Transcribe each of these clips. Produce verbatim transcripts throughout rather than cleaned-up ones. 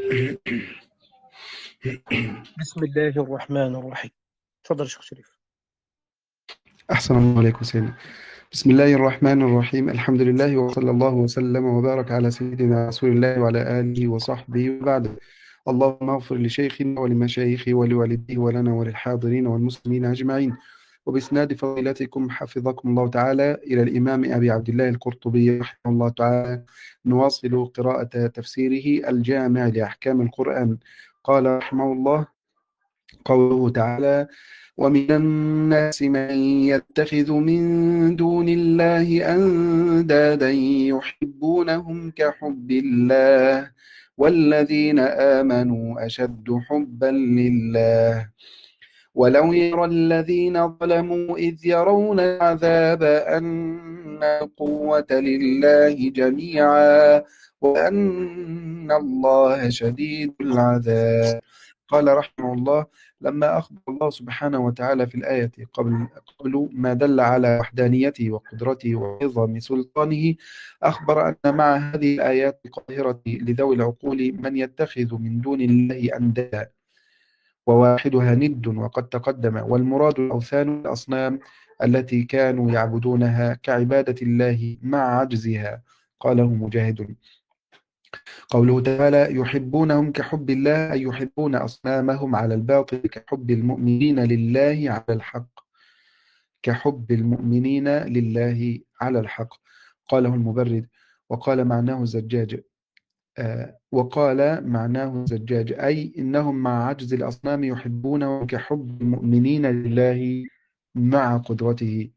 بسم الله الرحمن الرحيم. تفضل يا شيخ شريف. أحسن الله عليكم سيدنا. بسم الله الرحمن الرحيم. الحمد لله وصلى الله وسلم وبارك على سيدنا رسول الله وعلى آله وصحبه وبعد. اللهم اغفر لشيخنا ولمشايخه ولوالديه ولنا وللحاضرين والمسلمين أجمعين. وبإسناد فضيلتكم حفظكم الله تعالى إلى الإمام أبي عبد الله القرطبي رحمه الله تعالى، نواصل قراءة تفسيره الجامع لأحكام القرآن. قال رحمه الله: قوله تعالى: ومن الناس من يتخذ من دون الله أندادا يحبونهم كحب الله والذين آمنوا أشد حبا لله ولو يرى الذين ظلموا إذ يرون العذاب أن القوة لله جميعا وأن الله شديد العذاب. قال رحمه الله: لما أخبر الله سبحانه وتعالى في الآية قبل, قبل ما دل على وحدانيته وقدرته وعظم سلطانه، أخبر أن مع هذه الآيات القاهرة لذوي العقول من يتخذ من دون الله أندادا وواحدها ند وقد تقدم، والمراد الأوثان الأصنام التي كانوا يعبدونها كعبادة الله مع عجزها. قاله مجاهد. قوله تعالى: يحبونهم كحب الله، أي يحبون أصنامهم على الباطل كحب المؤمنين لله على الحق كحب المؤمنين لله على الحق. قاله المبرد. وقال معناه الزجاج آه وقال معناه الزجاج أي إنهم مع عجز الأصنام يحبونه كحب المؤمنين لله مع قدرته.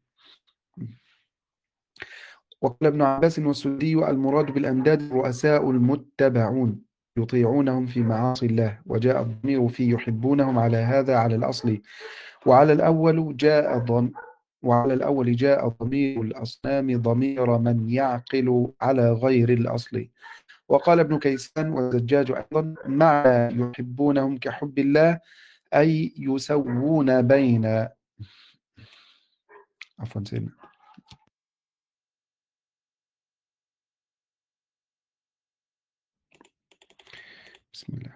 وقال ابن عباس والسدي: المراد بالأنداد الرؤساء المتبعون يطيعونهم في معاصي الله. وجاء الضمير في يحبونهم على هذا على الأصل، وعلى الأول جاء ضم وعلى الأول جاء ضمير الأصنام ضمير من يعقل على غير الأصل. وقال ابن كيسان والزجاج أيضا: معنى يحبونهم كحب الله أي يسوون بين عفوا سيدنا بسم الله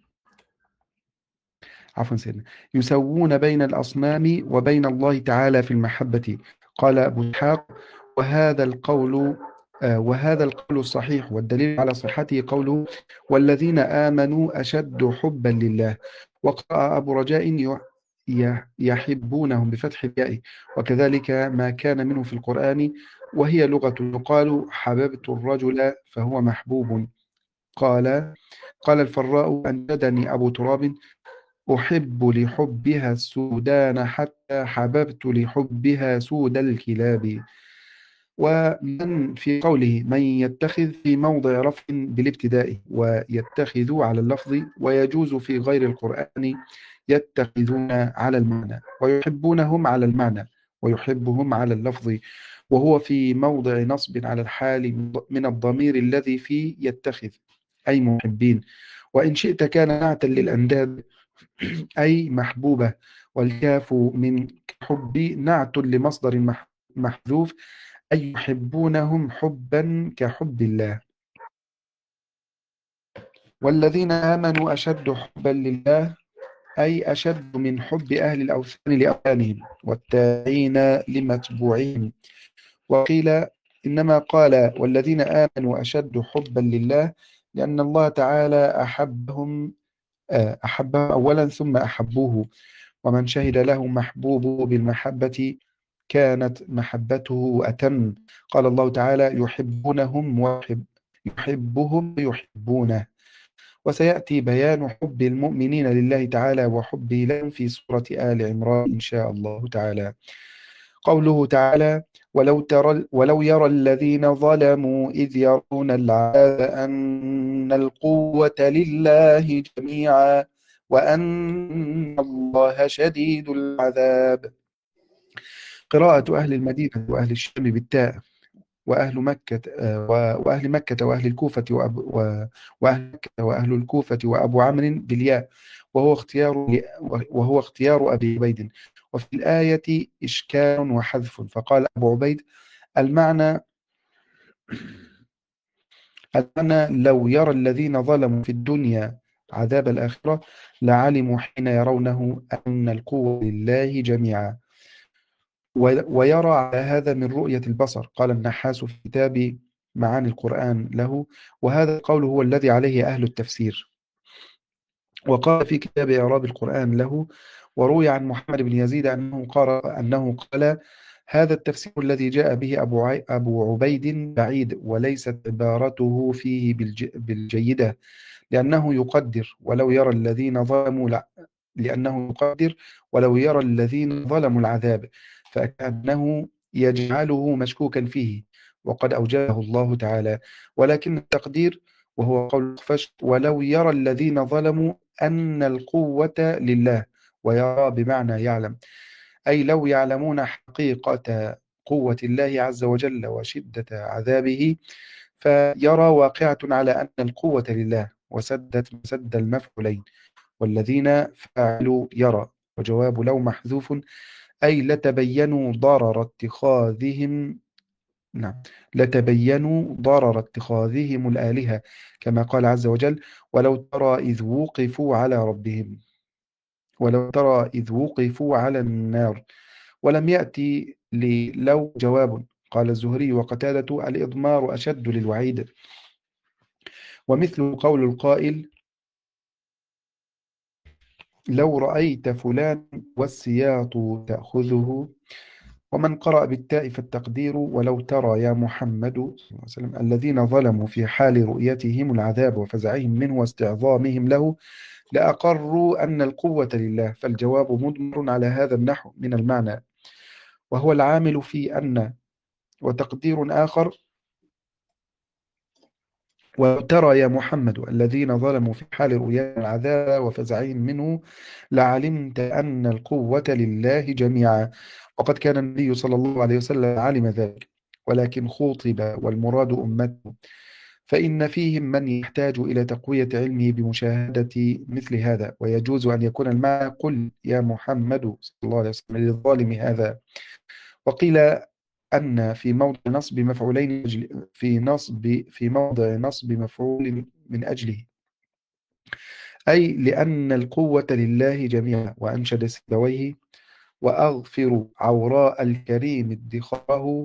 عفوا سيدنا يسوون بين الأصنام وبين الله تعالى في المحبة. قال أبو إسحاق: وهذا القول آه، وهذا القول الصحيح، والدليل على صحته قوله: والذين آمنوا أشد حبا لله. وقرأ أبو رجاء ي- ي- يحبونهم بفتح الياء، وكذلك ما كان منه في القرآن، وهي لغة يقال: حببت الرجل فهو محبوب. قال قال الفراء: أنشدني أبو تراب: أحب لحبها السودان حتى حببت لحبها سود الكلاب. ومن في قوله من يتخذ في موضع رفع بالابتداء، ويتخذ على اللفظ، ويجوز في غير القرآن يتخذون على المعنى، ويحبونهم على المعنى، ويحبهم على اللفظ، وهو في موضع نصب على الحال من الضمير الذي في يتخذ أي محبين. وإن شئت كان نعتا للأنداد أي محبوبة، والكاف من حب نعت لمصدر مح- محذوف أي يحبونهم حبا كحب الله. والذين آمنوا أشد حبا لله أي أشد من حب أهل الأوثان لأوثانهم والتابعين لمتبوعهم. وقيل إنما قال والذين آمنوا أشد حبا لله لأن الله تعالى أحبهم آه، أحبهم أولا ثم أحبوه، ومن شهد له محبوبه بالمحبة كانت محبته أتم. قال الله تعالى: يحبونهم ويحب يحبهم يحبونه. وسيأتي بيان حب المؤمنين لله تعالى وحبه لهم في سورة آل عمران إن شاء الله تعالى. قوله تعالى: ولو ترى ولو يرى الذين ظلموا إذ يرون العذاب أن القوة لله جميعا وأن الله شديد العذاب. قراءة أهل المدينة وأهل الشام بالتاء، وأهل مكة آه، و- وأهل مكة وأهل الكوفة وأب و- وأهل مكة وأهل الكوفة وأبو عمرو بالياء، وهو اختيار وهو اختيار أبي عبيد. وفي الآية إشكال وحذف، فقال أبو عبيد: المعنى المعنى لو يرى الذين ظلموا في الدنيا عذاب الآخرة لعلموا حين يرونه أن القوة لله جميعا. ويرى على هذا من رؤية البصر. قال النحاس في كتاب معاني القرآن له: وهذا القول هو الذي عليه أهل التفسير. وقال في كتاب إعراب القرآن له: وروي عن محمد بن يزيد أنه قال أنه قال: هذا التفسير الذي جاء به أبو, عي أبو عبيد بعيد، وليست عبارته فيه بالج بالجيدة، لأنه يقدر ولو يرى الذين ظلموا لا لأنه يقدر ولو يرى الذين ظلموا العذاب، فكأنه يجعله مشكوكا فيه، وقد أوجبه الله تعالى. ولكن التقدير وهو قول الخفش: ولو يرى الذين ظلموا أن القوة لله، ويرى بمعنى يعلم، أي لو يعلمون حقيقة قوة الله عز وجل وشدة عذابه، فيرى واقعة على أن القوة لله، وسدت مسد المفعولين، والذين فعلوا يرى. وجواب لو محذوف، أي لتبينوا ضرر اتخاذهم نعم لتبينوا ضرر اتخاذهم الآلهة، كما قال عز وجل: ولو ترى إذ وقفوا على ربهم ولو ترى إذ وقفوا على النار. ولم يأتي للو جواب. قال الزهري وقتادة: الإضمار أشد للوعيد. ومثل قول القائل: لو رأيت فلان والسياط تأخذه. ومن قرأ بالتاء فالتقدير: ولو ترى يا محمد صلى الله عليه وسلم الذين ظلموا في حال رؤيتهم العذاب وفزعهم منه واستعظامهم له لأقروا أن القوة لله. فالجواب مضمر على هذا النحو من المعنى، وهو العامل في أن. وتقدير آخر: وترى يا محمد الذين ظلموا في حال رؤيا العذاب وفزعهم منه لعلمت أن القوة لله جميعا. وقد كان النبي صلى الله عليه وسلم علم ذلك، ولكن خوطب والمراد أمته، فإن فيهم من يحتاج إلى تقوية علمه بمشاهدة مثل هذا. ويجوز أن يكون المعنى: قل يا محمد صلى الله عليه وسلم للظالم هذا. وقيل أن في موضع نصب مفعولين في نصب في موضع نصب مفعول من أجله، أي لأن القوة لله جميعا. وأنشد سيبويه: وأغفر عوراء الكريم ادخاره،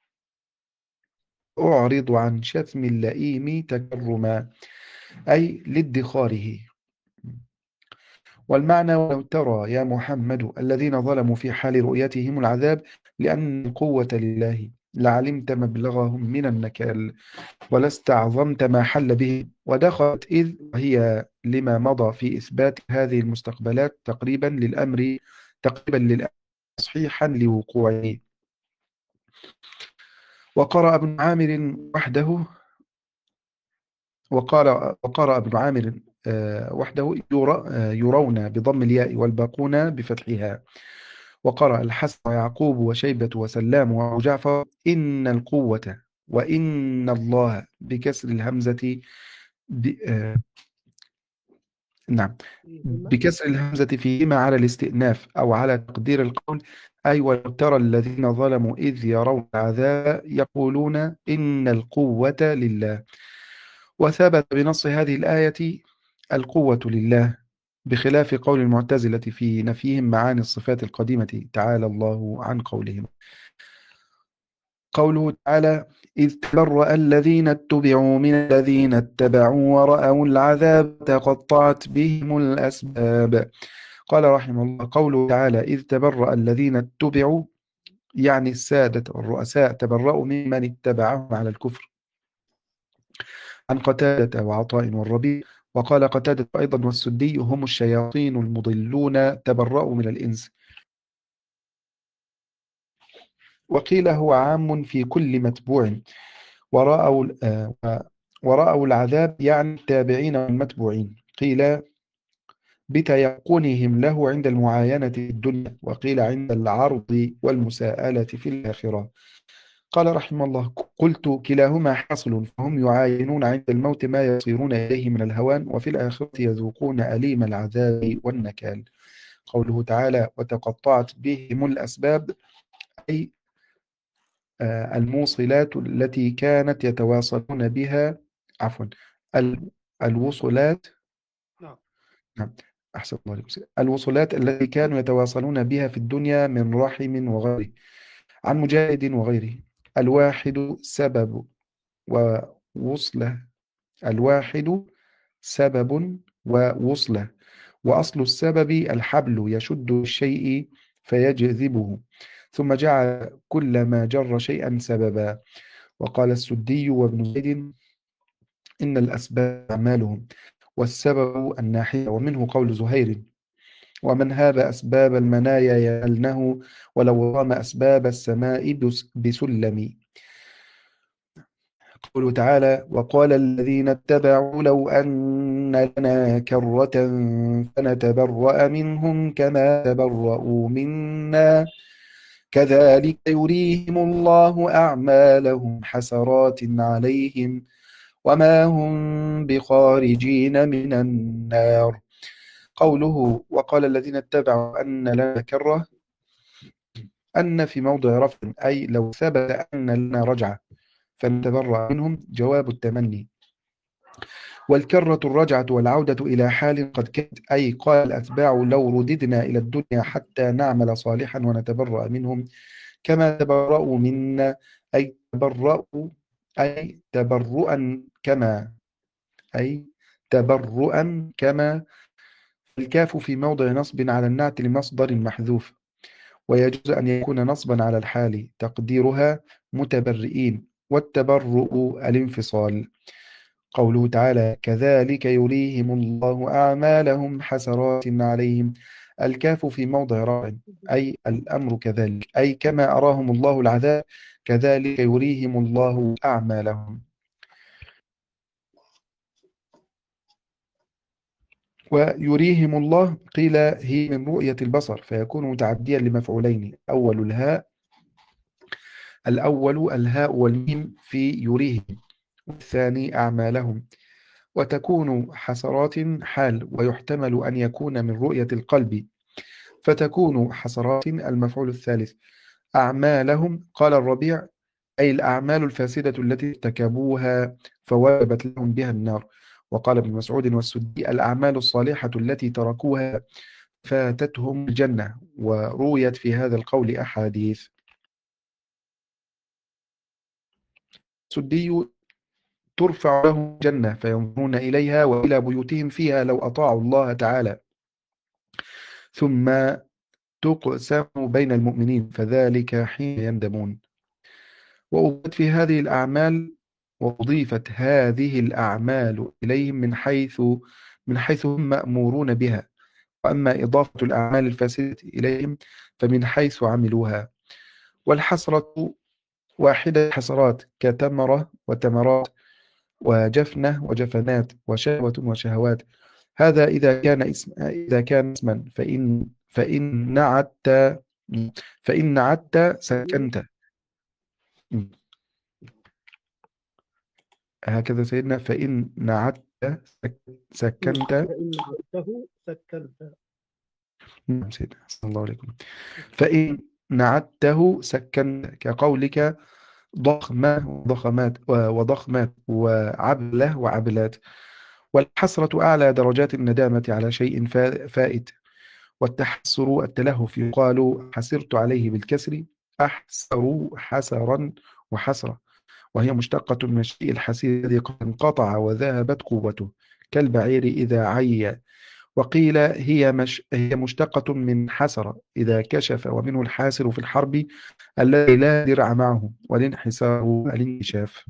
أعرض عن شتم اللئيم تكرما، أي لادخاره. والمعنى: ولو ترى يا محمد الذين ظلموا في حال رؤيتهم العذاب لأن القوة لله لعلمت مبلغهم من النكال، ولاستعظمت ما حل به. ودخلت إذ وهي لما مضى في إثبات هذه المستقبلات تقريبا للأمر تقريبا للأمر تصحيحا لوقوعه. وقرأ ابن عامر وحده وقال وقرأ ابن عامر آه، وحده يرى آه، يرون بضم الياء والباقون بفتحها. وقرأ الحسن ويعقوب وشيبة وسلام وأبو جعفر إن القوة وإن الله بكسر الهمزة ب... آه، نعم بكسر الهمزة فيهما على الاستئناف أو على تقدير القول، أي ولو ترى الذين ظلموا إذ يرون العذاب يقولون إن القوة لله. وثبت بنص هذه الآية القوة لله، بخلاف قول المعتزلة في نفيهم معاني الصفات القديمة تعالى الله عن قولهم. قوله تعالى: إذ تبرأ الذين اتبعوا من الذين اتبعوا ورأوا العذاب تقطعت بهم الأسباب. قال رحمه الله: قوله تعالى إذ تبرأ الذين اتبعوا، يعني السادة والرؤساء تبرأوا ممن اتبعهم على الكفر. عن قتادة وعطاء والربيع. وقال قتادة أيضا والسدي: هم الشياطين المضلون تبرأوا من الإنس. وقيل هو عام في كل متبوع. ورأوا آه، ورأوا العذاب يعني التابعين والمتبوعين. قيل بتيقنهم له عند المعاينة في الدنيا، وقيل عند العرض والمساءلة في الآخرة. قال رحمه الله: قلت كلاهما حاصل، فهم يعاينون عند الموت ما يصيرون إليه من الهوان، وفي الآخرة يذوقون أليم العذاب والنكال. قوله تعالى: وتقطعت بهم الأسباب، أي آه، الموصلات التي كانت يتواصلون بها عفوا ال- الوصلات نعم. أحسن الله عليكم. الوصلات التي كانوا يتواصلون بها في الدنيا من رحم وغيره. عن مجاهد وغيره: الواحد سبب ووصله الواحد سبب ووصله، وأصل السبب الحبل يشد الشيء فيجذبه، ثم جعل كل ما جر شيئا سببا. وقال السدي وابن زيد: إن الأسباب أعمالهم، والسبب الناحية. ومنه قول زهير: ومن هاب أسباب المنايا يلنه، ولو رام أسباب السماء بس- بسلم. قوله تعالى: وقال الذين اتبعوا لو أن لنا كرة فنتبرأ منهم كما تبرأوا منا كذلك يريهم الله أعمالهم حسرات عليهم وما هم بخارجين من النار. قوله وقال الذين اتبعوا أن لنا كرة، أن في موضع رفع، أي لو ثبت أن لنا رجعة فنتبرأ منهم جواب التمني. والكرة الرجعة والعودة إلى حال قد كانت، أي قال الأتباع لو رددنا إلى الدنيا حتى نعمل صالحا ونتبرأ منهم كما تبرأوا منا، أي تبرأوا أي تبرؤا كما أي تبرؤا كما. الكاف في موضع نصب على النعت لمصدر محذوف، ويجوز أن يكون نصبا على الحال تقديرها متبرئين، والتبرؤ الانفصال. قوله تعالى: كذلك يريهم الله أعمالهم حسرات عليهم. الكاف في موضع رفع، أي الأمر كذلك، أي كما أراهم الله العذاب كذلك يريهم الله أعمالهم. ويريهم الله قيل هي من رؤية البصر، فيكون متعديا لمفعولين: أول الهاء الأول الهاء والميم في يريهم، والثاني أعمالهم. وتكون حسرات حال، ويحتمل أن يكون من رؤية القلب، فتكون حسرات المفعول الثالث. أعمالهم قال الربيع: أي الأعمال الفاسدة التي ارتكبوها فوجبت لهم بها النار. وقال ابن مسعود والسدي: الأعمال الصالحة التي تركوها فاتتهم الجنة. ورويت في هذا القول أحاديث. السدي: ترفع لهم الجنة فينظرون إليها وإلى بيوتهم فيها لو أطاعوا الله تعالى، ثم تقسم بين المؤمنين فذلك حين يندمون. وأضيفت في هذه الأعمال وأضيفت هذه الأعمال إليهم من حيث من حيث هم مأمورون بها، وأما إضافة الأعمال الفاسدة إليهم فمن حيث عملوها. والحسرة واحدة حسرات، كتمرة وتمرات، وجفنة وجفنات، وشهوة وشهوات. هذا إذا كان اسم إذا كان اسما، فإن فإن نعت فإن نعت سكنت. هكذا سيدنا: فإن نعت سكنت. فإن عدته سكنت. نعم سيدنا، صلى الله عليكم. فإن نعته سكنت، كقولك ضخمة وضخمات وضخمات وعبلة وعبلات. والحسرة أعلى درجات الندامة على شيء فائت. والتحسر التلهف، يقال حسرت عليه بالكسر، أحسر حسرا وحسرة، وهي مشتقة من الشيء الحسير الذي قد انقطع وذهبت قوته، كالبعير إذا عي. وقيل هي مش هي مشتقة من حسر إذا كشف، ومنه الحاسر في الحرب الذي لا درع معه، والانحسار الانكشاف.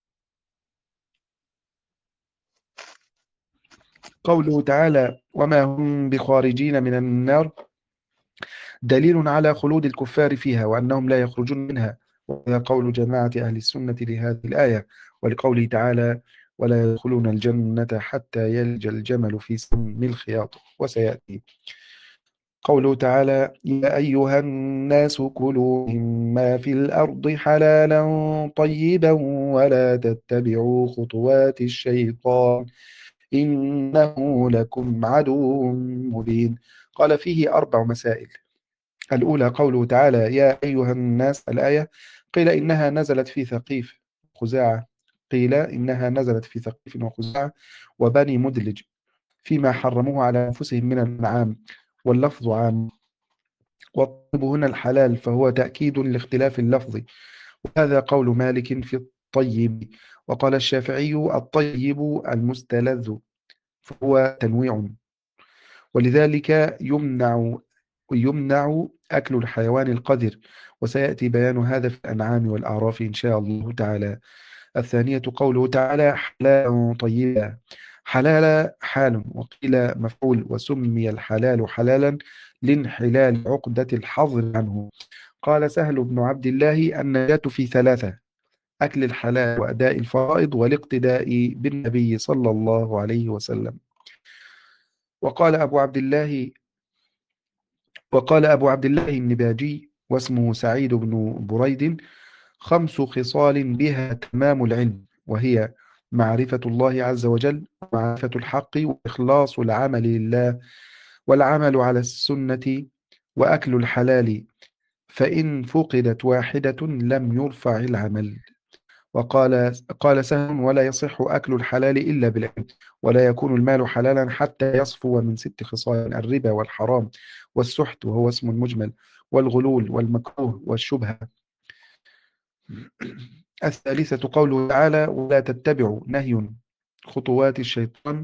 قوله تعالى: وما هم بخارجين من النار، دليل على خلود الكفار فيها وأنهم لا يخرجون منها. وهذا قول جماعة أهل السنة لهذه الآية، ولقوله تعالى: ولا يدخلون الجنة حتى يلج الجمل في سم الخياط، وسيأتي. قوله تعالى: يا أيها الناس كلوا مما في الأرض حلالا طيبا ولا تتبعوا خطوات الشيطان إنه لكم عدو مبين. قال فيه أربع مسائل. الأولى قوله تعالى: يا أيها الناس، الآية قيل إنها نزلت في ثقيف خزاعة قيل إنها نزلت في ثقيف وخزاعة وبني مدلج. فيما حرموه على أنفسهم من الأنعام، واللفظ عام. والطيب هنا الحلال، فهو تأكيد لاختلاف اللفظ. وهذا قول مالك في الطيب. وقال الشافعي الطيب المستلذ، فهو تنويع. ولذلك يمنع يمنع أكل الحيوان القذر، وسيأتي بيان هذا في الأنعام والأعراف إن شاء الله تعالى. الثانية قوله تعالى حلالا طيبا. حلال حال، وقيل مفعول، وسمي الحلال حلالا لانحلال عقدة الحظر عنه. قال سهل بن عبد الله النجاة في ثلاثة: أكل الحلال، وأداء الفرائض، والاقتداء بالنبي صلى الله عليه وسلم. وقال أبو عبد الله وقال أبو عبد الله النباجي، واسمه سعيد بن بريد: خمس خصال بها تمام العلم، وهي معرفة الله عز وجل، ومعرفة الحق، وإخلاص العمل لله، والعمل على السنة، وأكل الحلال. فإن فقدت واحدة لم يرفع العمل. وقال قال سهل: ولا يصح أكل الحلال إلا بالعلم، ولا يكون المال حلالا حتى يصفو من ست خصال: الربا، والحرام، والسحت وهو اسم المجمل، والغلول، والمكروه، والشبهة. الثالثة قوله تعالى: ولا تتبعوا، نهي، خطوات الشيطان.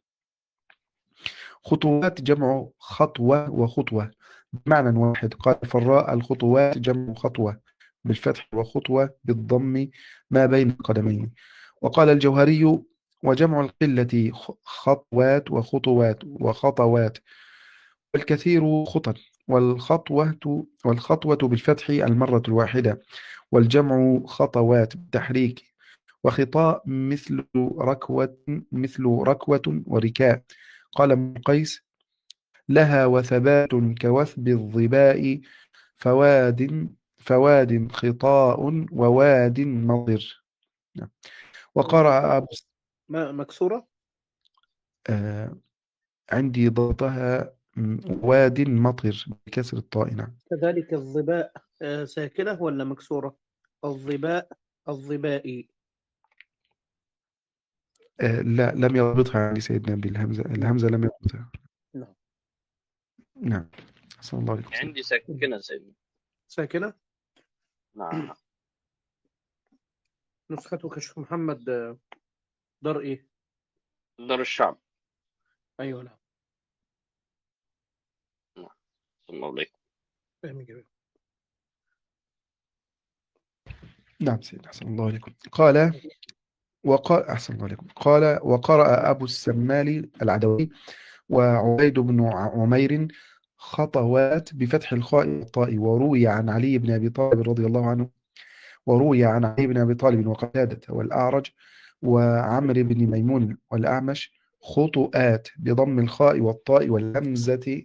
خطوات جمع خطوة وخطوة بمعنى واحد. قال فالراء الخطوات جمع خطوة بالفتح، وخطوة بالضم ما بين القدمين. وقال الجوهري: وجمع القلة خطوات وخطوات وخطوات، والكثير خطى. والخطوة والخطوة بالفتح المرة الواحدة، والجمع خطوات بالتحريك. وخطاء مثل ركوة مثل ركوة وركاء. قال ابن قيس: لها وثبات كوثب الظباء، فواد فواد خطاء، وواد مطر. وقرأ أبو ما مكسورة. آه عندي ضبطها م، واد مطر بكسر الطاء. نعم. كذلك الظباء، آه، ساكنة ولا مكسورة؟ الظباء، الظبائي. آه لا، لم يضبطها عندي سيدنا بالهمزة، نعم. الهمزة لم يضبطها. نعم. نعم. صلى الله عليه وسلم. عندي سكنة سيدنا. ساكنة. نعم. نسختك شيخ محمد، آه، دار إيه؟ دار الشعب. أيوه نعم. نعم. صلى الله عليكم. فهم جميل. نعم سيدنا، أحسن الله عليكم. قال وقال أحسن الله عليكم. قال وقرأ أبو السمال العدوي وعبيد بن عمير: خطوات بفتح الخاء والطاء. وروي عن علي بن أبي طالب رضي الله عنه وروي عن علي بن أبي طالب وقتادة والأعرج وعمرو بن ميمون والأعمش: خطوات بضم الخاء والطاء والهمزة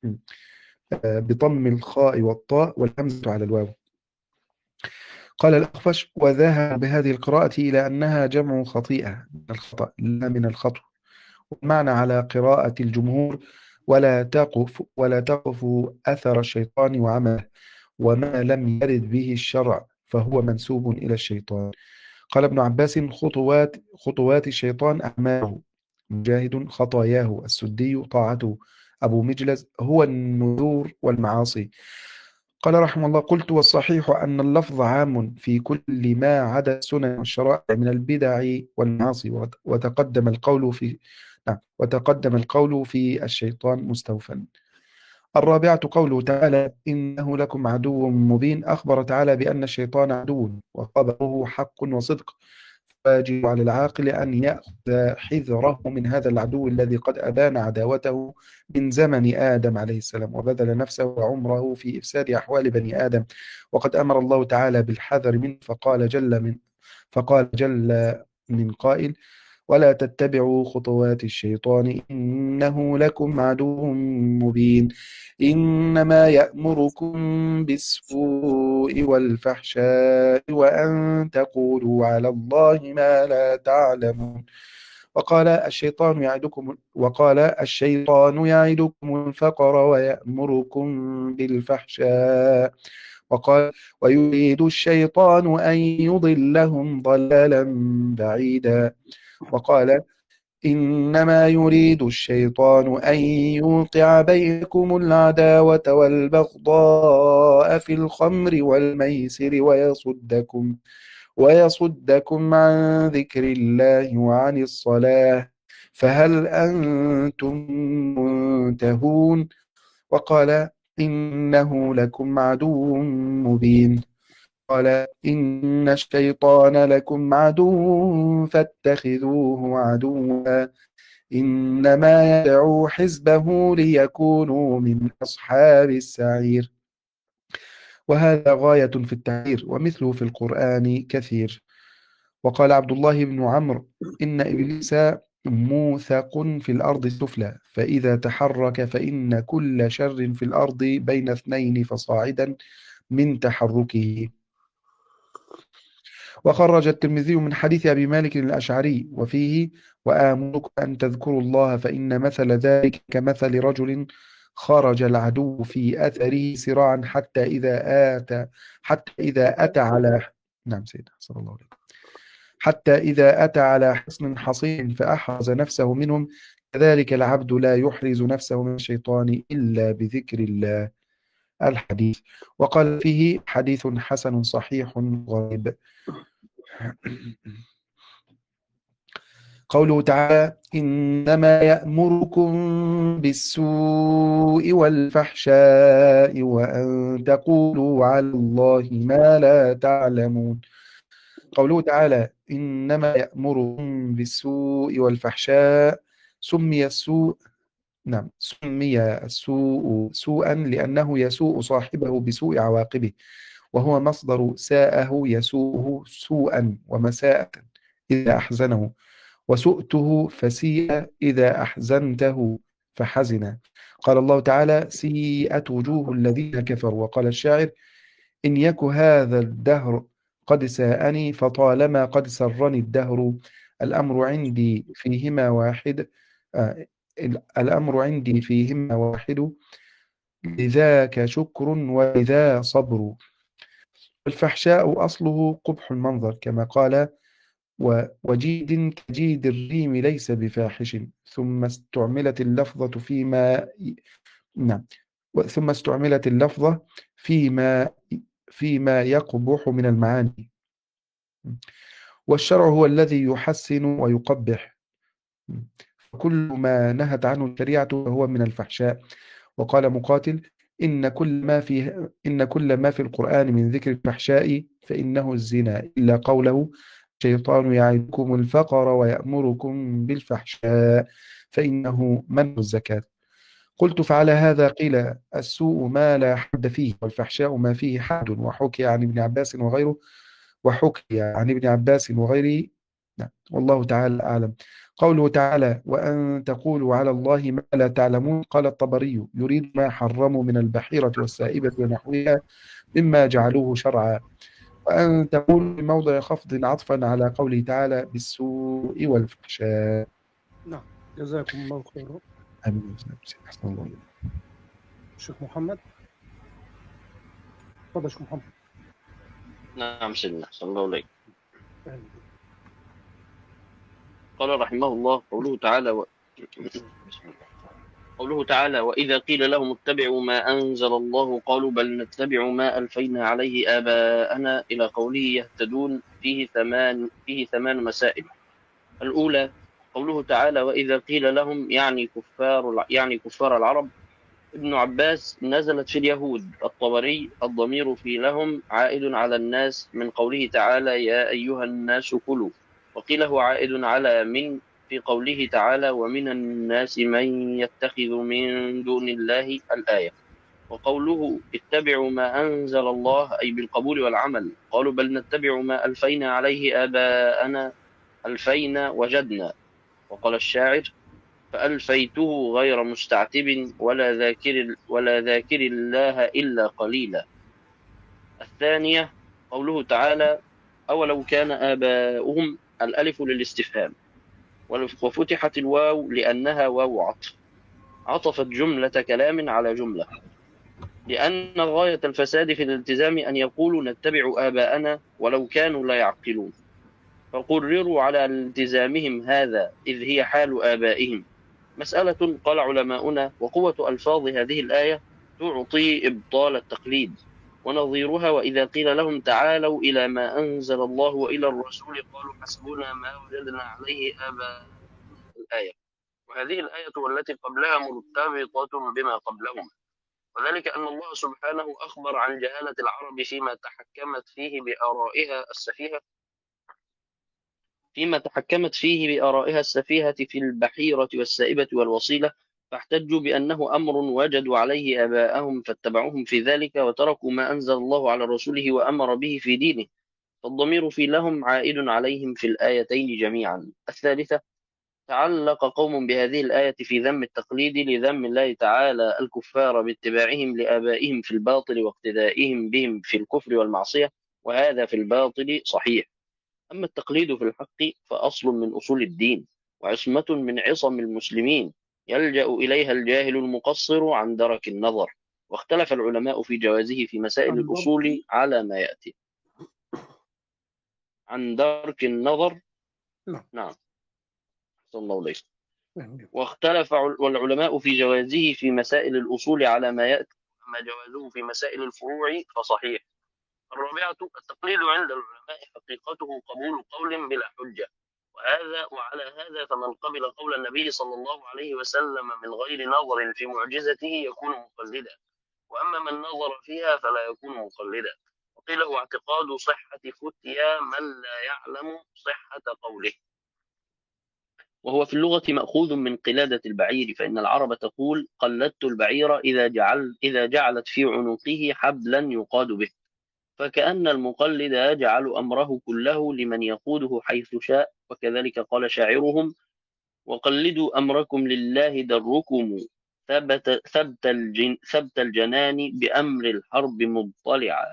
بضم الخاء والطاء والهمزة على الواو. قال الأخفش: وذهب بهذه القراءة إلى أنها جمع خطيئة من الخطأ لا من الخطأ. والمعنى على قراءة الجمهور: ولا تقف ولا تقف أثر الشيطان وعمله، وما لم يرد به الشرع فهو منسوب إلى الشيطان. قال ابن عباس: خطوات خطوات الشيطان أعماله. مجاهد: خطاياه. السدي: طاعته. أبو مجلس: هو النذور والمعاصي. قال رحمه الله: قلت والصحيح أن اللفظ عام في كل ما عدا السنن والشرائع من البدع والمعاصي. وتقدم القول في نعم وتقدم القول في الشيطان مستوفا. الرابعة قوله تعالى: إنه لكم عدو مبين. أخبر تعالى بأن الشيطان عدو، وخبره حق وصدق، فيجب على العاقل أن يأخذ حذره من هذا العدو الذي قد أبان عداوته من زمن آدم عليه السلام، وبذل نفسه وعمره في إفساد أحوال بني آدم. وقد أمر الله تعالى بالحذر منه، فقال جل من فقال جل من قائل: ولا تتبعوا خطوات الشيطان إنه لكم عدو مبين. إنما يأمركم بالسوء والفحشاء وأن تقولوا على الله ما لا تعلمون. وقال الشيطان يعدكم وقال الشيطان يعدكم الفقر ويأمركم بالفحشاء. وقال: ويريد الشيطان أن يضلهم ضلالا بعيدا. وقال: إنما يريد الشيطان أن يوقع بينكم العداوة والبغضاء في الخمر والميسر ويصدكم ويصدكم عن ذكر الله وعن الصلاة فهل أنتم منتهون؟ وقال إنه لكم عدو مبين. قال إن الشيطان لكم عدو فاتخذوه عدوا إنما يدعو حزبه ليكونوا من أصحاب السعير. وهذا غاية في التعبير ومثله في القرآن كثير. وقال عبد الله بن عمرو إن إبليس موثق في الأرض السفلى فإذا تحرك فإن كل شر في الأرض بين اثنين فصاعدا من تحركه. وخرج الترمذي من حديث أبي مالك الأشعري وفيه وآمركم أن تذكروا الله فإن مثل ذلك كمثل رجل خرج العدو في أثره سراعا حتى إذا آتى حتى إذا أتى على نعم سيدنا صلى الله عليه وسلم حتى إذا أتى على حصن حصين فأحرز نفسه منهم كذلك العبد لا يحرز نفسه من الشيطان إلا بذكر الله. الحديث. وقال فيه حديث حسن صحيح غريب. قوله تعالى إنما يأمركم بالسوء والفحشاء وأن تقولوا على الله ما لا تعلمون. قوله تعالى إنما يأمركم بالسوء والفحشاء سمي السوء نعم سمي السوء سوءا لأنه يسوء صاحبه بسوء عواقبه وهو مصدر ساءه يسوءه سوءا ومساءة إذا أحزنه وسؤته فسيء إذا أحزنته فحزن. قال الله تعالى سيئت وجوه الذين كفروا. وقال الشاعر إن يك هذا الدهر قد ساءني فطالما قد سرني الدهر الأمر عندي فيهما واحد آه الأمر عندي فيهما واحد لذاك شكر ولذا صبر. الفحشاء أصله قبح المنظر كما قال وجيد كجيد الريم ليس بفاحش ثم استعملت اللفظة فيما نعم ثم استعملت اللفظة فيما فيما يقبح من المعاني. والشرع هو الذي يحسن ويقبح كل ما نهت عنه الشريعة فهو من الفحشاء. وقال مقاتل إن كل ما في إن كل ما في القرآن من ذكر الفحشاء فإنه الزنا إلا قوله الشيطان يعدكم الفقر ويأمركم بالفحشاء فإنه منع الزكاة. قلت فعلى هذا قيل السوء ما لا حد فيه والفحشاء ما فيه حد. وحكي عن ابن عباس وغيره وحكي عن ابن عباس وغيره نعم والله تعالى أعلم. قوله تعالى وأن تقولوا على الله ما لا تعلمون. قال الطبري يريد ما حرموا من البحيرة والسائبة ونحوها مما جعلوه شرعا. وأن تقول في موضع خفض عطفا على قوله تعالى بالسوء والفحشاء. نعم جزاكم الله خيرا. آمين. أحسن الله. الشيخ محمد تفضل يا شيخ محمد. نعم سيدنا صلى الله عليه وسلم. قال رحمه الله قوله تعالى و... قوله تعالى وإذا قيل لهم اتبعوا ما أنزل الله قالوا بل نتبع ما ألفينا عليه آباءنا إلى قوله يهتدون فيه ثمان فيه ثمان مسائل. الأولى قوله تعالى وإذا قيل لهم يعني كفار يعني كفار العرب. ابن عباس نزلت في اليهود. الطبري الضمير في لهم عائد على الناس من قوله تعالى يا أيها الناس كلوا. وقيل هو عائد على من في قوله تعالى ومن الناس من يتخذ من دون الله الآية. وقوله اتبعوا ما أنزل الله أي بالقبول والعمل. قالوا بل نتبع ما ألفينا عليه آباءنا ألفينا وجدنا. وقال الشاعر فألفيته غير مستعتب ولا ذاكر ولا ذاكر الله إلا قليلا. الثانية قوله تعالى أولو كان آباؤهم الألف للاستفهام وفتحت الواو لأنها واو عطف عطفت جملة كلام على جملة لأن غاية الفساد في الالتزام أن يقولوا نتبع آباءنا ولو كانوا لا يعقلون. فقرروا على التزامهم هذا إذ هي حال آبائهم. مسألة قال علماؤنا: وقوة ألفاظ هذه الآية تعطي إبطال التقليد، ونظيرها وإذا قيل لهم تعالوا إلى ما أنزل الله وإلى الرسول قالوا حسبنا ما وجدنا عليه آباءنا. الآية، وهذه الآية والتي قبلها مرتبطة بما قبلهم، وذلك أن الله سبحانه أخبر عن جهالة العرب فيما تحكمت فيه بآرائها السفيهة فيما تحكمت فيه بآرائها السفيهة في البحيرة والسائبة والوصيلة، فاحتجوا بأنه أمر وجدوا عليه آباءهم فاتبعوهم في ذلك وتركوا ما أنزل الله على رسوله وأمر به في دينه، فالضمير في لهم عائد عليهم في الآيتين جميعا. الثالثة: تعلق قوم بهذه الآية في ذم التقليد لذم الله تعالى الكفار باتباعهم لآبائهم في الباطل واقتدائهم بهم في الكفر والمعصية، وهذا في الباطل صحيح. أما التقليد في الحق فأصل من أصول الدين، وعصمة من عصم المسلمين، يلجأ إليها الجاهل المقصر عن درك النظر، واختلف العلماء في جوازه في مسائل عن درك الأصول على ما يأتي. عن درك النظر، نعم. نعم، صلى الله عليه. نعم. واختلف عل- والعلماء في جوازه في مسائل الأصول على ما يأتي، أما جوازه في مسائل الفروع فصحيح. الرابعة: التقليد عند العلماء حقيقته قبول قول بلا حجة، وهذا وعلى هذا فمن قبل قول النبي صلى الله عليه وسلم من غير نظر في معجزته يكون مقلدا، وأما من نظر فيها فلا يكون مقلدا. وقيل هو اعتقاد صحة فتيا من لا يعلم صحة قوله، وهو في اللغة مأخوذ من قلادة البعير، فإن العرب تقول قلدت البعير إذا جعل إذا جعلت في عنقه حبلا يقاد به، فكأن المقلد يجعل أمره كله لمن يقوده حيث شاء. وكذلك قال شاعرهم: وقلدوا أمركم لله دركم ثبت, ثبت, الجن ثبت الجنان بأمر الحرب مضطلعا.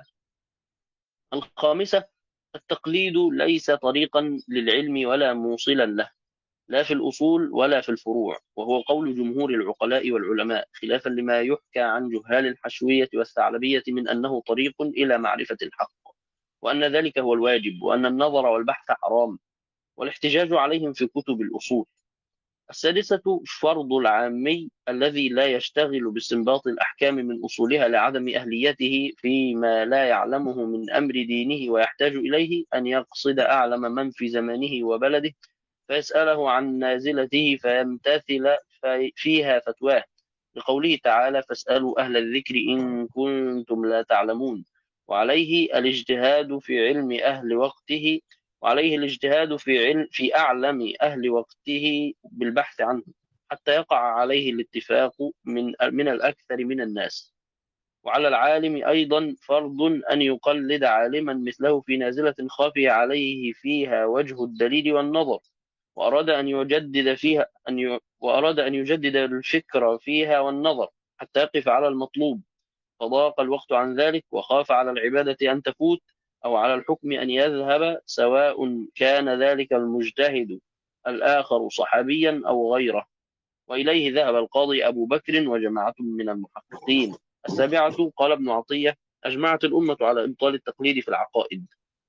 الخامسة: التقليد ليس طريقا للعلم ولا موصلا له، لا في الأصول ولا في الفروع، وهو قول جمهور العقلاء والعلماء، خلافا لما يحكى عن جهال الحشوية والثعلبية من أنه طريق إلى معرفة الحق، وأن ذلك هو الواجب، وأن النظر والبحث حرام، والاحتجاج عليهم في كتب الأصول. السادسة: فرض العامي الذي لا يشتغل باستنباط الأحكام من أصولها لعدم أهليته فيما لا يعلمه من أمر دينه ويحتاج إليه، أن يقصد أعلم من في زمانه وبلده فيسأله عن نازلته فيمتثل فيها فتواه، لقوله تعالى: فاسألوا أهل الذكر إن كنتم لا تعلمون. وعليه الاجتهاد في علم أهل وقته وعليه الاجتهاد في علم في أعلم أهل وقته بالبحث عنه، حتى يقع عليه الاتفاق من من الأكثر من الناس. وعلى العالم أيضا فرض أن يقلد عالما مثله في نازلة خافي عليه فيها وجه الدليل والنظر، وأراد أن يجدد فيها أن ي... وأراد أن يجدد الفكر فيها والنظر حتى يقف على المطلوب، فضاق الوقت عن ذلك وخاف على العبادة أن تفوت أو على الحكم أن يذهب، سواء كان ذلك المجتهد الآخر صحابيا أو غيره. وإليه ذهب القاضي أبو بكر وجماعة من المحققين. السابعة: قال ابن عطية: أجمعت الأمة على إبطال التقليد في العقائد،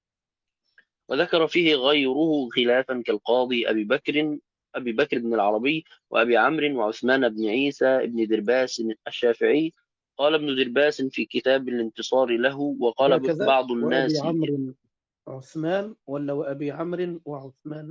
وذكر فيه غيره خلافا كالقاضي أبي بكر أبي بكر بن العربي وأبي عمرو وعثمان بن عيسى بن درباس الشافعي. قال ابن درباس في كتاب الانتصار له: وقال هكذا بعض وأبي الناس عمرو عثمان ولا وأبي عمرو وعثمان؟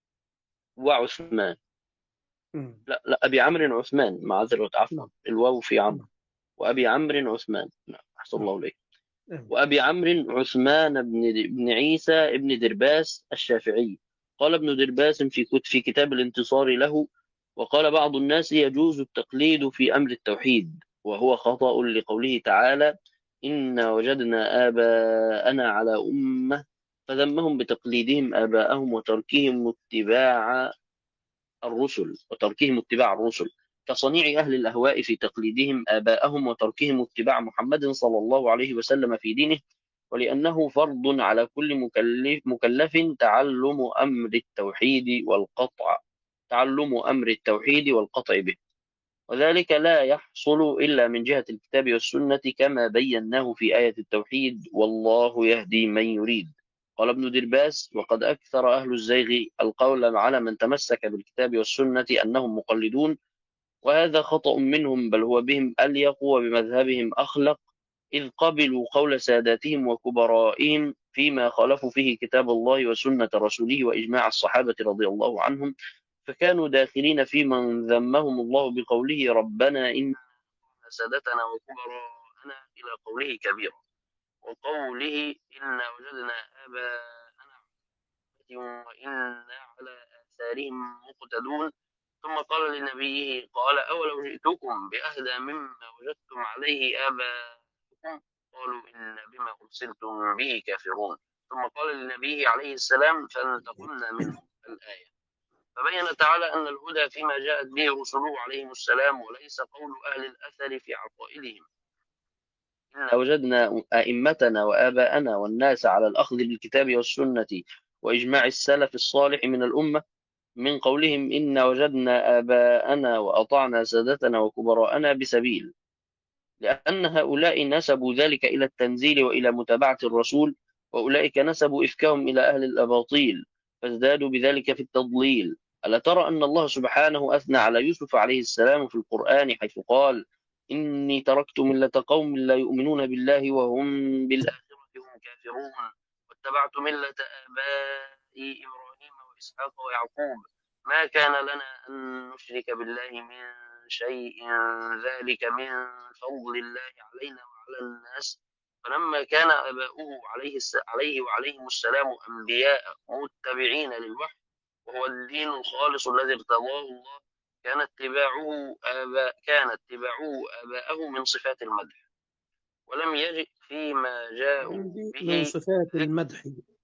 وعثمان، مم. لا لا أبي عمرو عثمان، معذرة، عفوا، نعم. الواو في عمرو. نعم. وأبي عمرو عثمان، نعم، أحسن الله نعم. إليك. آمين. وأبي عمرو عثمان بن بن عيسى بن درباس الشافعي. قال ابن درباس في كت- في كتاب الانتصار له: وقال بعض الناس يجوز التقليد في أمر التوحيد، وهو خطأ لقوله تعالى: إنا وجدنا آباءنا على أمة، فذمهم بتقليدهم آباءهم وتركهم اتباع الرسل وتركهم اتباع الرسل، كصنيع أهل الأهواء في تقليدهم آباءهم وتركهم اتباع محمد صلى الله عليه وسلم في دينه، ولأنه فرض على كل مكلف, مكلف تعلم أمر التوحيد والقطع تعلم أمر التوحيد والقطع به، وذلك لا يحصل إلا من جهة الكتاب والسنة كما بيناه في آية التوحيد: والله يهدي من يريد. قال ابن درباس: وقد أكثر أهل الزيغ القول على من تمسك بالكتاب والسنة أنهم مقلدون، وهذا خطأ منهم، بل هو بهم أليق وبمذهبهم أخلق، إذ قبلوا قول ساداتهم وكبرائهم فيما خالفوا فيه كتاب الله وسنة رسوله وإجماع الصحابة رضي الله عنهم، فكانوا داخلين في من ذمهم الله بقوله: ربنا إن سادتنا وكبراءنا، إلى قوله كبيرا، وقوله إنا وجدنا آباءنا وإنا على آثارهم مقتدون، ثم قال لنبيه: قال أولو جئتكم بأهدى مما وجدتم عليه آباءكم، قالوا إنا بما أرسلتم به كافرون، ثم قال لنبيه عليه السلام: فانتقمنا منهم، الآية. فبين تعالى أن الهدى فيما جاءت به رسله عليهم السلام، وليس قول أهل الأثر في عقائدهم: إنا وجدنا أئمتنا وآباءنا والناس على الأخذ بالكتاب والسنة وإجماع السلف الصالح من الأمة، من قولهم إنا وجدنا آباءنا وأطعنا سادتنا وكبراءنا بسبيل، لأن هؤلاء نسبوا ذلك إلى التنزيل وإلى متابعة الرسول، وأولئك نسبوا إفكهم إلى أهل الأباطيل، فازدادوا بذلك في التضليل. ألا ترى أن الله سبحانه أثنى على يوسف عليه السلام في القرآن حيث قال: إني تركت ملة قوم لا يؤمنون بالله وهم بالآخرة هم كافرون، واتبعت ملة آبائي إبراهيم وإسحاق ويعقوب، ما كان لنا أن نشرك بالله من شيء، ذلك من فضل الله علينا وعلى الناس، فلما كان آباؤه عليه عليه وعليهم السلام أنبياء متبعين للوحي، وهو الدين الخالص الذي ارتضاه الله، كان اتباعه آباء كان اتباعه آباءه من صفات المدح، ولم يجئ فيما جاءوا عندي من به صفات المدح.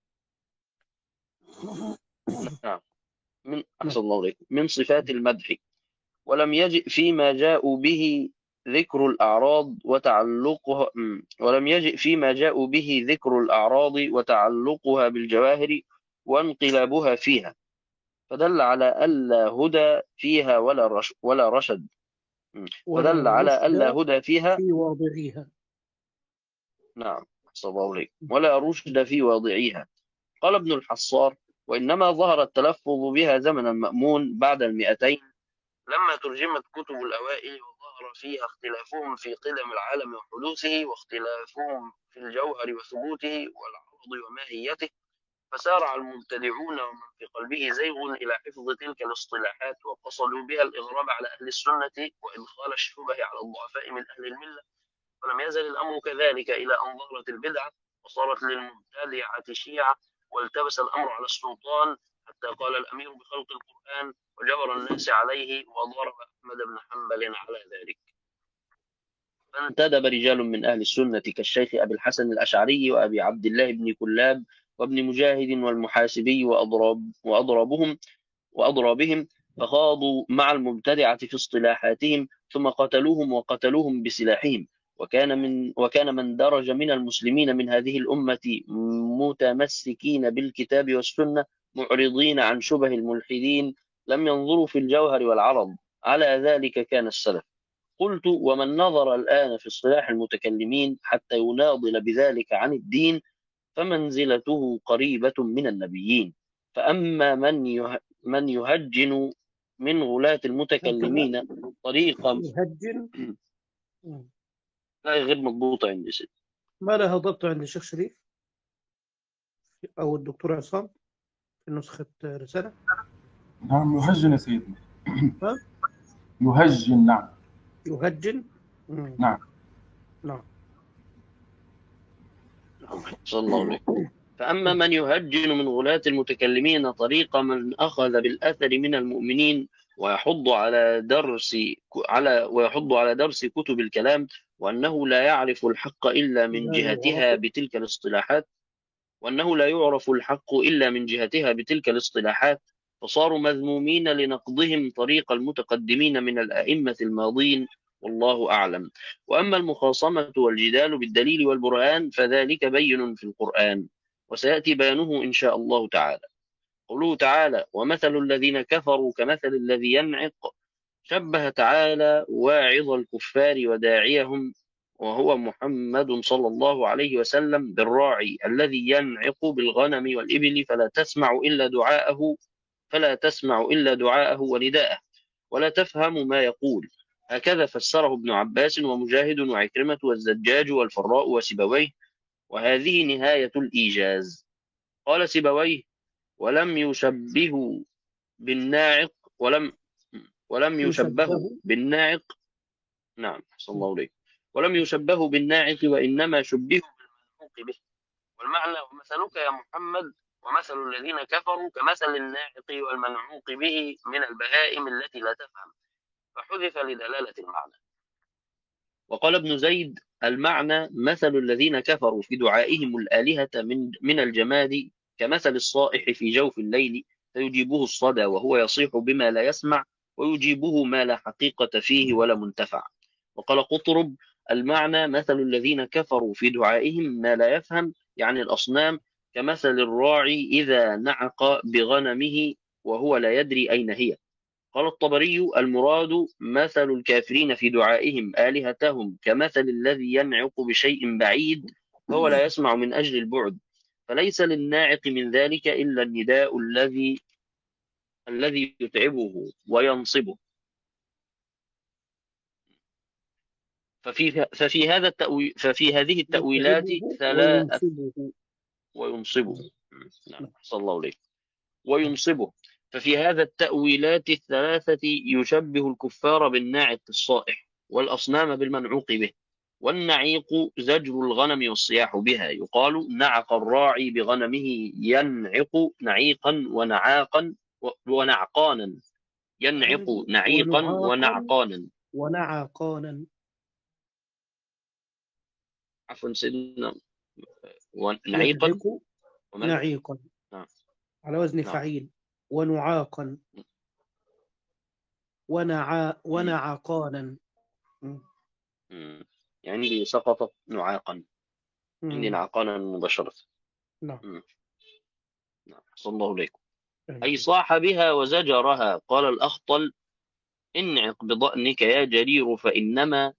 نعم، من أحسن الله عليكم، من صفات المدح، ولم يجئ فيما جاءوا به ذكر الأعراض وتعلقها ولم يجئ فيما جاءوا به ذكر الأعراض وتعلقها بالجواهر وانقلابها فيها، فدل على ألا هدى فيها ولا رش ولا رشد فدل على ألا هدى فيها في واضعها. نعم، أحسن الله عليكم، ولا رشد في واضعها. قال ابن الحصار: وإنما ظهر التلفظ بها زمن المأمون بعد المئتين، لما ترجمت كتب الأوائل وظهر فيها اختلافهم في قدم العالم وحدوثه، واختلافهم في الجوهر وثبوته والعرض وماهيته، فسارع المبتدعون ومن في قلبه زيغ إلى حفظ تلك الاصطلاحات، وقصدوا بها الإغراب على أهل السنة وإدخال الشبه على الضعفاء من أهل الملة، فلم يزل الأمر كذلك إلى أن ظهرت البدعة وصارت للمبتدعة شيعة، والتبس الأمر على السلطان، حتى قال الأمير بخلق القرآن وجبر الناس عليه، وضرب أحمد بن حنبل على ذلك. فانتدب رجال من أهل السنة كالشيخ أبي الحسن الأشعري وأبي عبد الله بن كلاب وابن مجاهد والمحاسبي وأضراب وأضربهم وأضرابهم، فخاضوا مع المبتدعة في اصطلاحاتهم، ثم قتلوهم وقتلوهم بسلاحهم، وكان من وكان من درج من المسلمين من هذه الأمة متمسكين بالكتاب والسنة، معرضين عن شبه الملحدين، لم ينظروا في الجوهر والعرض. على ذلك كان السلف. قلت: ومن نظر الآن في اصطلاح المتكلمين حتى يناضل بذلك عن الدين، فمنزلته قريبة من النبيين. فأما من يه... من يهجن من غلاة المتكلمين طريقة يهجن لا غير مضبوطة عندي ست. ما لها ضبط عند الشيخ شريف أو الدكتور عصام في نسخة رسالة؟ نعم يهجن يا سيدنا. ها؟ يهجن. نعم يهجن. نعم نعم. صلى الله عليه وسلم. فأما من يهجن من غلاة المتكلمين طريق من أخذ بالأثر من المؤمنين، ويحض على درس على ويحض على درس كتب الكلام، وأنه لا يعرف الحق إلا من جهتها بتلك الاصطلاحات وأنه لا يعرف الحق إلا من جهتها بتلك الاصطلاحات فصاروا مذمومين لنقضهم طريق المتقدمين من الأئمة الماضين، والله أعلم. وأما المخاصمة والجدال بالدليل والبرهان فذلك بين في القرآن، وسيأتي بيانه إن شاء الله تعالى. قوله تعالى: ومثل الذين كفروا كمثل الذي ينعق، شبه تعالى واعظ الكفار وداعيهم وهو محمد صلى الله عليه وسلم بالراعي الذي ينعق بالغنم والإبل فلا تسمع إلا دعاءه فلا تسمع إلا دعاءه ونداءه ولا تفهم ما يقول. هكذا فسره ابن عباس ومجاهد وعكرمة والزجاج والفراء وسيبويه، وهذه نهاية الإيجاز. قال سيبويه: ولم يشبهوا بالناعق ولم ولم يشبهوا يشبه بالناعق نعم صلى الله عليه ولم يشبهوا بالناعق وإنما شبهوا بالمنعوق به. والمعنى: ومثلك يا محمد ومثل الذين كفروا كمثل الناعق والمنعوق به من البهائم التي لا تفهم، فحذف لدلالة المعنى. وقال ابن زيد: المعنى مثل الذين كفروا في دعائهم الآلهة من من الجماد كمثل الصائح في جوف الليل فيجيبه الصدى وهو يصيح بما لا يسمع ويجيبه ما لا حقيقة فيه ولا منتفع. وقال قطرب: المعنى مثل الذين كفروا في دعائهم ما لا يفهم، يعني الأصنام، كمثل الراعي إذا نعق بغنمه وهو لا يدري أين هي. قال الطبري: المراد مثل الكافرين في دعائهم آلهتهم كمثل الذي ينعق بشيء بعيد فهو لا يسمع من أجل البعد، فليس للناعق من ذلك إلا النداء الذي الذي يتعبه وينصبه. ففي ففي هذا التأويل ففي هذه التأويلات يتعبه ثلاثة وينصبه. وينصبه نعم صلى الله عليه وينصبه ففي هذا التأويلات الثلاثة يشبه الكفار بالناعق الصائح والأصنام بالمنعوق به. والنعيق زجر الغنم والصياح بها، يقال نعق الراعي بغنمه ينعق نعيقا ونعاقا ونعقانا ينعق نعيقا ونعاقا ونعقانا ونعقانا. عفوا سيدنا ونعيقا ينعق ومن نعيقا نعم على وزن نعم فعيل، ونعاقا ونعا مم. ونعقانا. م. مم. عندي سقطت نعاقا، عندي م. نعقانا مباشرة. نعم. مم. نعم صلى الله عليكم. أي أيوة. صاح بها وزجرها. قال الأخطل: انعق بضأنك يا جرير فإنما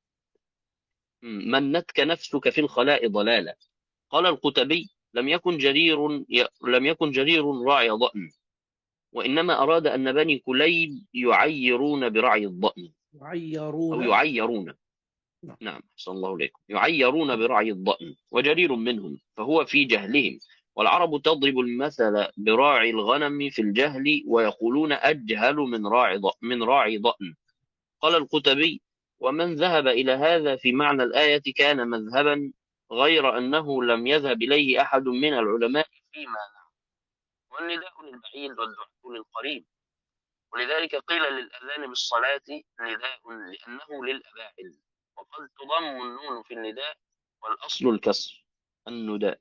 منتك نفسك في الخلاء ضلالا. قال القتبي: لم يكن جرير ي... لم يكن جرير راعي ضأن، وإنما أراد أن بني كليب يعيرون برعي الضأن أو يعيرون. يعيرون نعم. نعم صلى الله عليكم يعيرون برعي الضأن، وجرير منهم فهو في جهلهم. والعرب تضرب المثل براعي الغنم في الجهل ويقولون أجهل من راعي ضأن من راعي ضأن. قال القتبي: ومن ذهب إلى هذا في معنى الآية كان مذهبا، غير أنه لم يذهب إليه أحد من العلماء فيما نعم. والنداء للبعيد والدعاء للقريب، ولذلك قيل للأذان بالصلاة نداء لأنه للأباعد، وقد تضم النون في النداء والأصل الكسر النداء.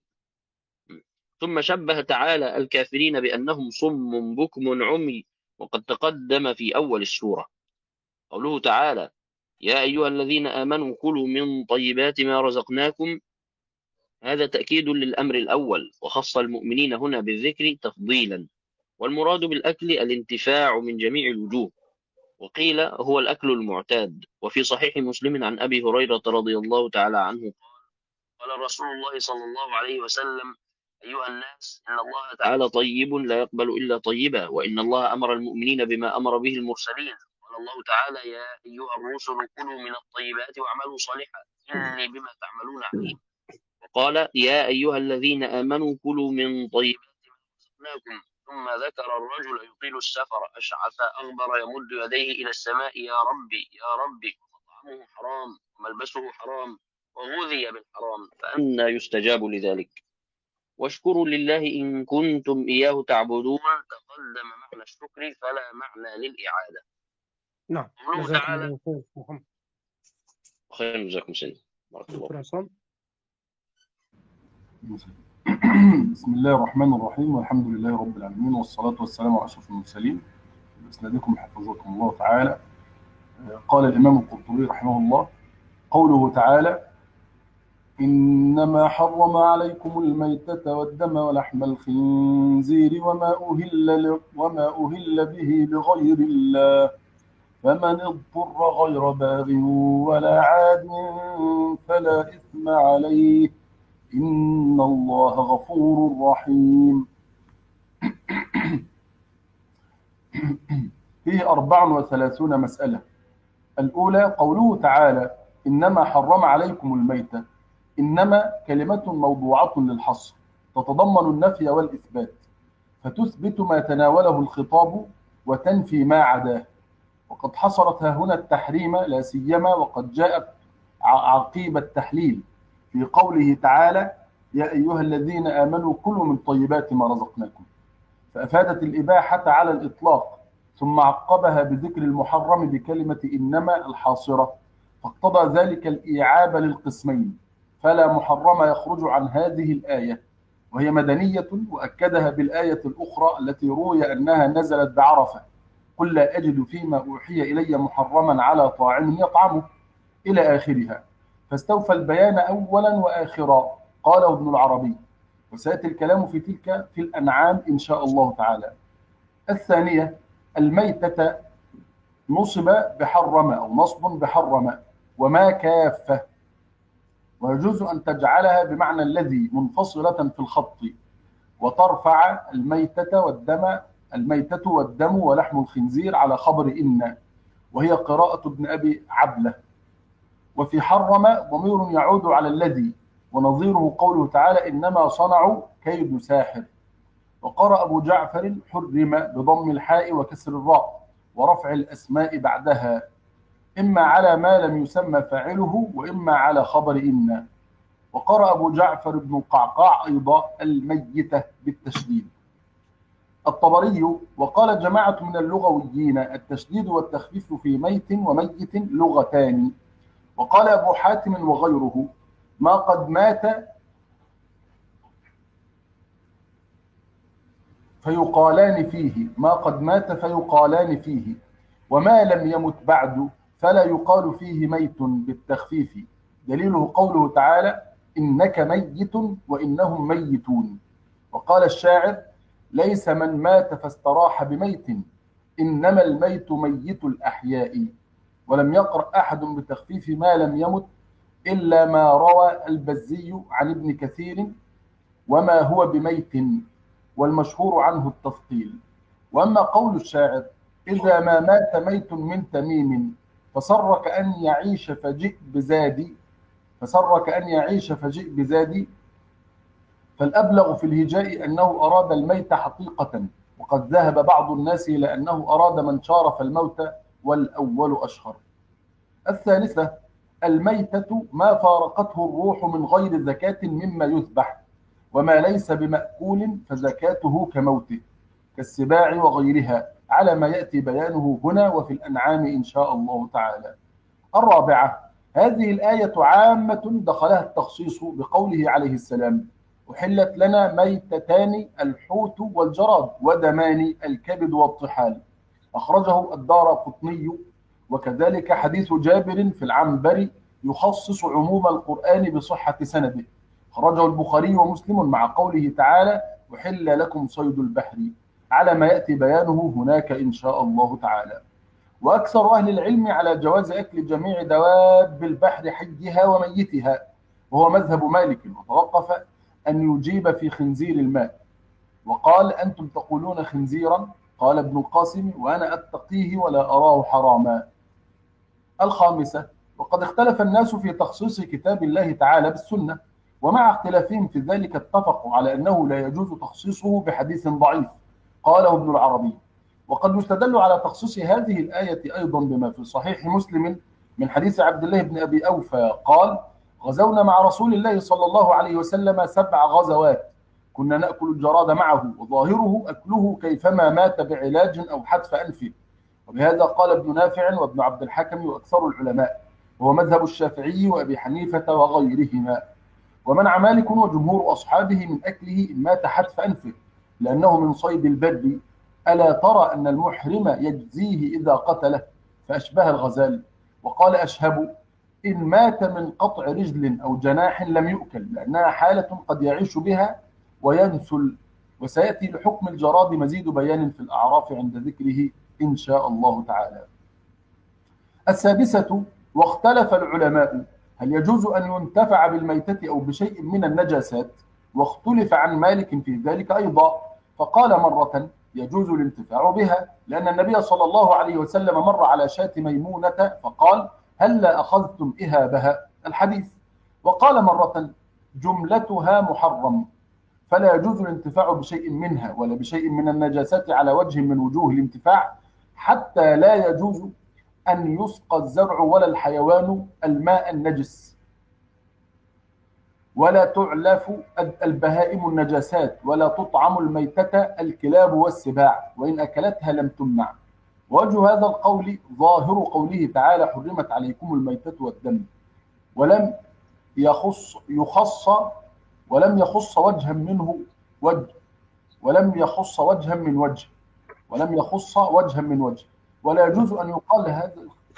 ثم شبه تعالى الكافرين بأنهم صم بكم عمي، وقد تقدم في أول السورة قوله تعالى: يا أيها الذين آمنوا كلوا من طيبات ما رزقناكم. هذا تأكيد للأمر الأول، وخص المؤمنين هنا بالذكر تفضيلا، والمراد بالأكل الانتفاع من جميع الوجوه، وقيل هو الأكل المعتاد. وفي صحيح مسلم عن أبي هريرة رضي الله تعالى عنه قال: قال رسول الله صلى الله عليه وسلم: أيها الناس، إن الله تعالى طيب لا يقبل إلا طيبا، وإن الله أمر المؤمنين بما أمر به المرسلين. قال الله تعالى: يا أيها الرسل كلوا من الطيبات واعملوا صالحا إني بما تعملون عليم. وقال: يا أيها الذين آمنوا كلوا من طيبات ما رزقناكم. ثم ذكر الرجل يطيل السفر أشعث أغبر يمد يديه إلى السماء: يا ربي يا ربي، ومطعمه حرام وملبسه حرام وغذي بالحرام، فأنى يستجاب لذلك. واشكروا لله إن كنتم إياه تعبدون. تقدم معنى الشكر فلا معنى للإعادة. نعم. قوله جزاكم تعالى: الله خير محمد. خير جزاكم سيدي، بارك الله. دكتور عصام. بسم الله الرحمن الرحيم، والحمد لله رب العالمين، والصلاة والسلام على أشرف المرسلين. بإسنادكم حفظكم الله تعالى. قال الإمام القرطبي رحمه الله: قوله تعالى: إنما حرم عليكم الميتة والدم ولحم الخنزير وما أهل وما أهل به لغير الله فمن اضطر غير باغ ولا عاد فلا إثم عليه إن الله غفور رحيم. فيه أربع وثلاثون مسألة. الأولى قوله تعالى إنما حرم عليكم الميتة. إنما كلمة موضوعة للحصر تتضمن النفي والإثبات، فتثبت ما تناوله الخطاب وتنفي ما عداه، وقد حصرت ها هنا التحريم لا سيما وقد جاءت عقيب التحليل في قوله تعالى يا أيها الذين آمنوا كلوا من طيبات ما رزقناكم، فأفادت الإباحة على الإطلاق، ثم عقبها بذكر المحرم بكلمة إنما الحاصرة، فاقتضى ذلك الإيعاب للقسمين، فلا محرم يخرج عن هذه الآية وهي مدنية، وأكدها بالآية الأخرى التي روي أنها نزلت بعرفة قل لا أجد فيما أوحي إلي محرما على طاعم يطعمه إلى آخرها، فاستوفى البيان أولا وآخرا قاله ابن العربي، وسيأتي الكلام في تلك في الأنعام إن شاء الله تعالى. الثانية الميتة نصب بحرم أو نصب بحرم وما كافة، ويجوز أن تجعلها بمعنى الذي منفصلة في الخط، وترفع الميتة والدم الميتة والدم ولحم الخنزير على خبر إن، وهي قراءة ابن أبي عبلة. وفي حرم ضمير يعود على الذي، ونظيره قوله تعالى إنما صنعوا كيد ساحر. وقرأ أبو جعفر حرم بضم الحاء وكسر الراء ورفع الأسماء بعدها، إما على ما لم يسمى فاعله وإما على خبر إن. وقرأ أبو جعفر بن القعقاع أيضا الميتة بالتشديد. الطبري وقال جماعة من اللغويين التشديد والتخفيف في ميت وميت لغتان. وقال أبو حاتم وغيره ما قد مات فيقالان فيه ما قد مات فيقالان فيه وما لم يمت بعد فلا يقال فيه ميت بالتخفيف، دليله قوله تعالى إنك ميت وإنهم ميتون. وقال الشاعر ليس من مات فاستراح بميت إنما الميت ميت الأحياء. ولم يقرأ أحد بتخفيف ما لم يمت إلا ما روى البزي عن ابن كثير وما هو بميت، والمشهور عنه التفصيل. وأما قول الشاعر إذا ما مات ميت من تميم فسرك أن يعيش فجئ بزادي فسرك أن يعيش فجئ بزادي فالأبلغ في الهجاء أنه أراد الميت حقيقة، وقد ذهب بعض الناس إلى أنه أراد من شارف الموت، والأول أشهر. الثالثة الميتة ما فارقته الروح من غير زكاة مما يذبح، وما ليس بمأكول فزكاته كموته كالسباع وغيرها، على ما يأتي بيانه هنا وفي الأنعام إن شاء الله تعالى. الرابعة هذه الآية عامة دخلها التخصيص بقوله عليه السلام أحلت لنا ميتتان الحوت والجراد ودمان الكبد والطحال، أخرجه الدارقطني. وكذلك حديث جابر في العنبر يخصص عموم القرآن بصحة سنده، أخرجه البخاري ومسلم مع قوله تعالى أحل لكم صيد البحر، على ما يأتي بيانه هناك إن شاء الله تعالى. وأكثر أهل العلم على جواز أكل جميع دواب البحر حيها وميتها، وهو مذهب مالك، وتوقف أن يجيب في خنزير الماء، وقال أنتم تقولون خنزيرا، قال ابن القاسم وأنا أتقيه ولا أراه حراما. الخامسة وقد اختلف الناس في تخصيص كتاب الله تعالى بالسنة، ومع اختلافهم في ذلك اتفقوا على أنه لا يجوز تخصيصه بحديث ضعيف قاله ابن العربي. وقد يستدل على تخصيص هذه الآية أيضا بما في صحيح مسلم من حديث عبد الله بن أبي أوفى قال غزونا مع رسول الله صلى الله عليه وسلم سبع غزوات كنا نأكل الجراد معه، وظاهره أكله كيفما مات بعلاج أو حتف أنفه. وبهذا قال ابن نافع وابن عبد الحكم وأكثر العلماء، وهو مذهب الشافعي وأبي حنيفة وغيرهما. ومنع مالك وجمهور أصحابه من أكله إن مات حتف أنفه لأنه من صيد البر. ألا ترى أن المحرم يجزيه إذا قتله فأشبه الغزال. وقال أشهب إن مات من قطع رجل أو جناح لم يؤكل، لأنها حالة قد يعيش بها وينسل. وسيأتي لحكم الجراد مزيد بيان في الأعراف عند ذكره إن شاء الله تعالى. السادسة: واختلف العلماء هل يجوز أن ينتفع بالميتة أو بشيء من النجاسات، واختلف عن مالك في ذلك أيضا، فقال مرة يجوز الانتفاع بها، لأن النبي صلى الله عليه وسلم مر على شاة ميمونة فقال: هلا أخذتم إهابها، الحديث. وقال مرة: جملتها محرم، فلا يجوز الانتفاع بشيء منها ولا بشيء من النجاسات على وجه من وجوه الانتفاع، حتى لا يجوز أن يسقى الزرع ولا الحيوان الماء النجس، ولا تعلف البهائم النجاسات، ولا تطعم الميتة الكلاب والسباع، وإن أكلتها لم تمنع. ووجه هذا القول ظاهر قوله تعالى: حرمت عليكم الميتة والدم، ولم يخص يخص ولم يخص وجها منه وجه ولم يخص وجها من وجه ولم يخص وجها من وجه ولا يجوز أن يقال هذا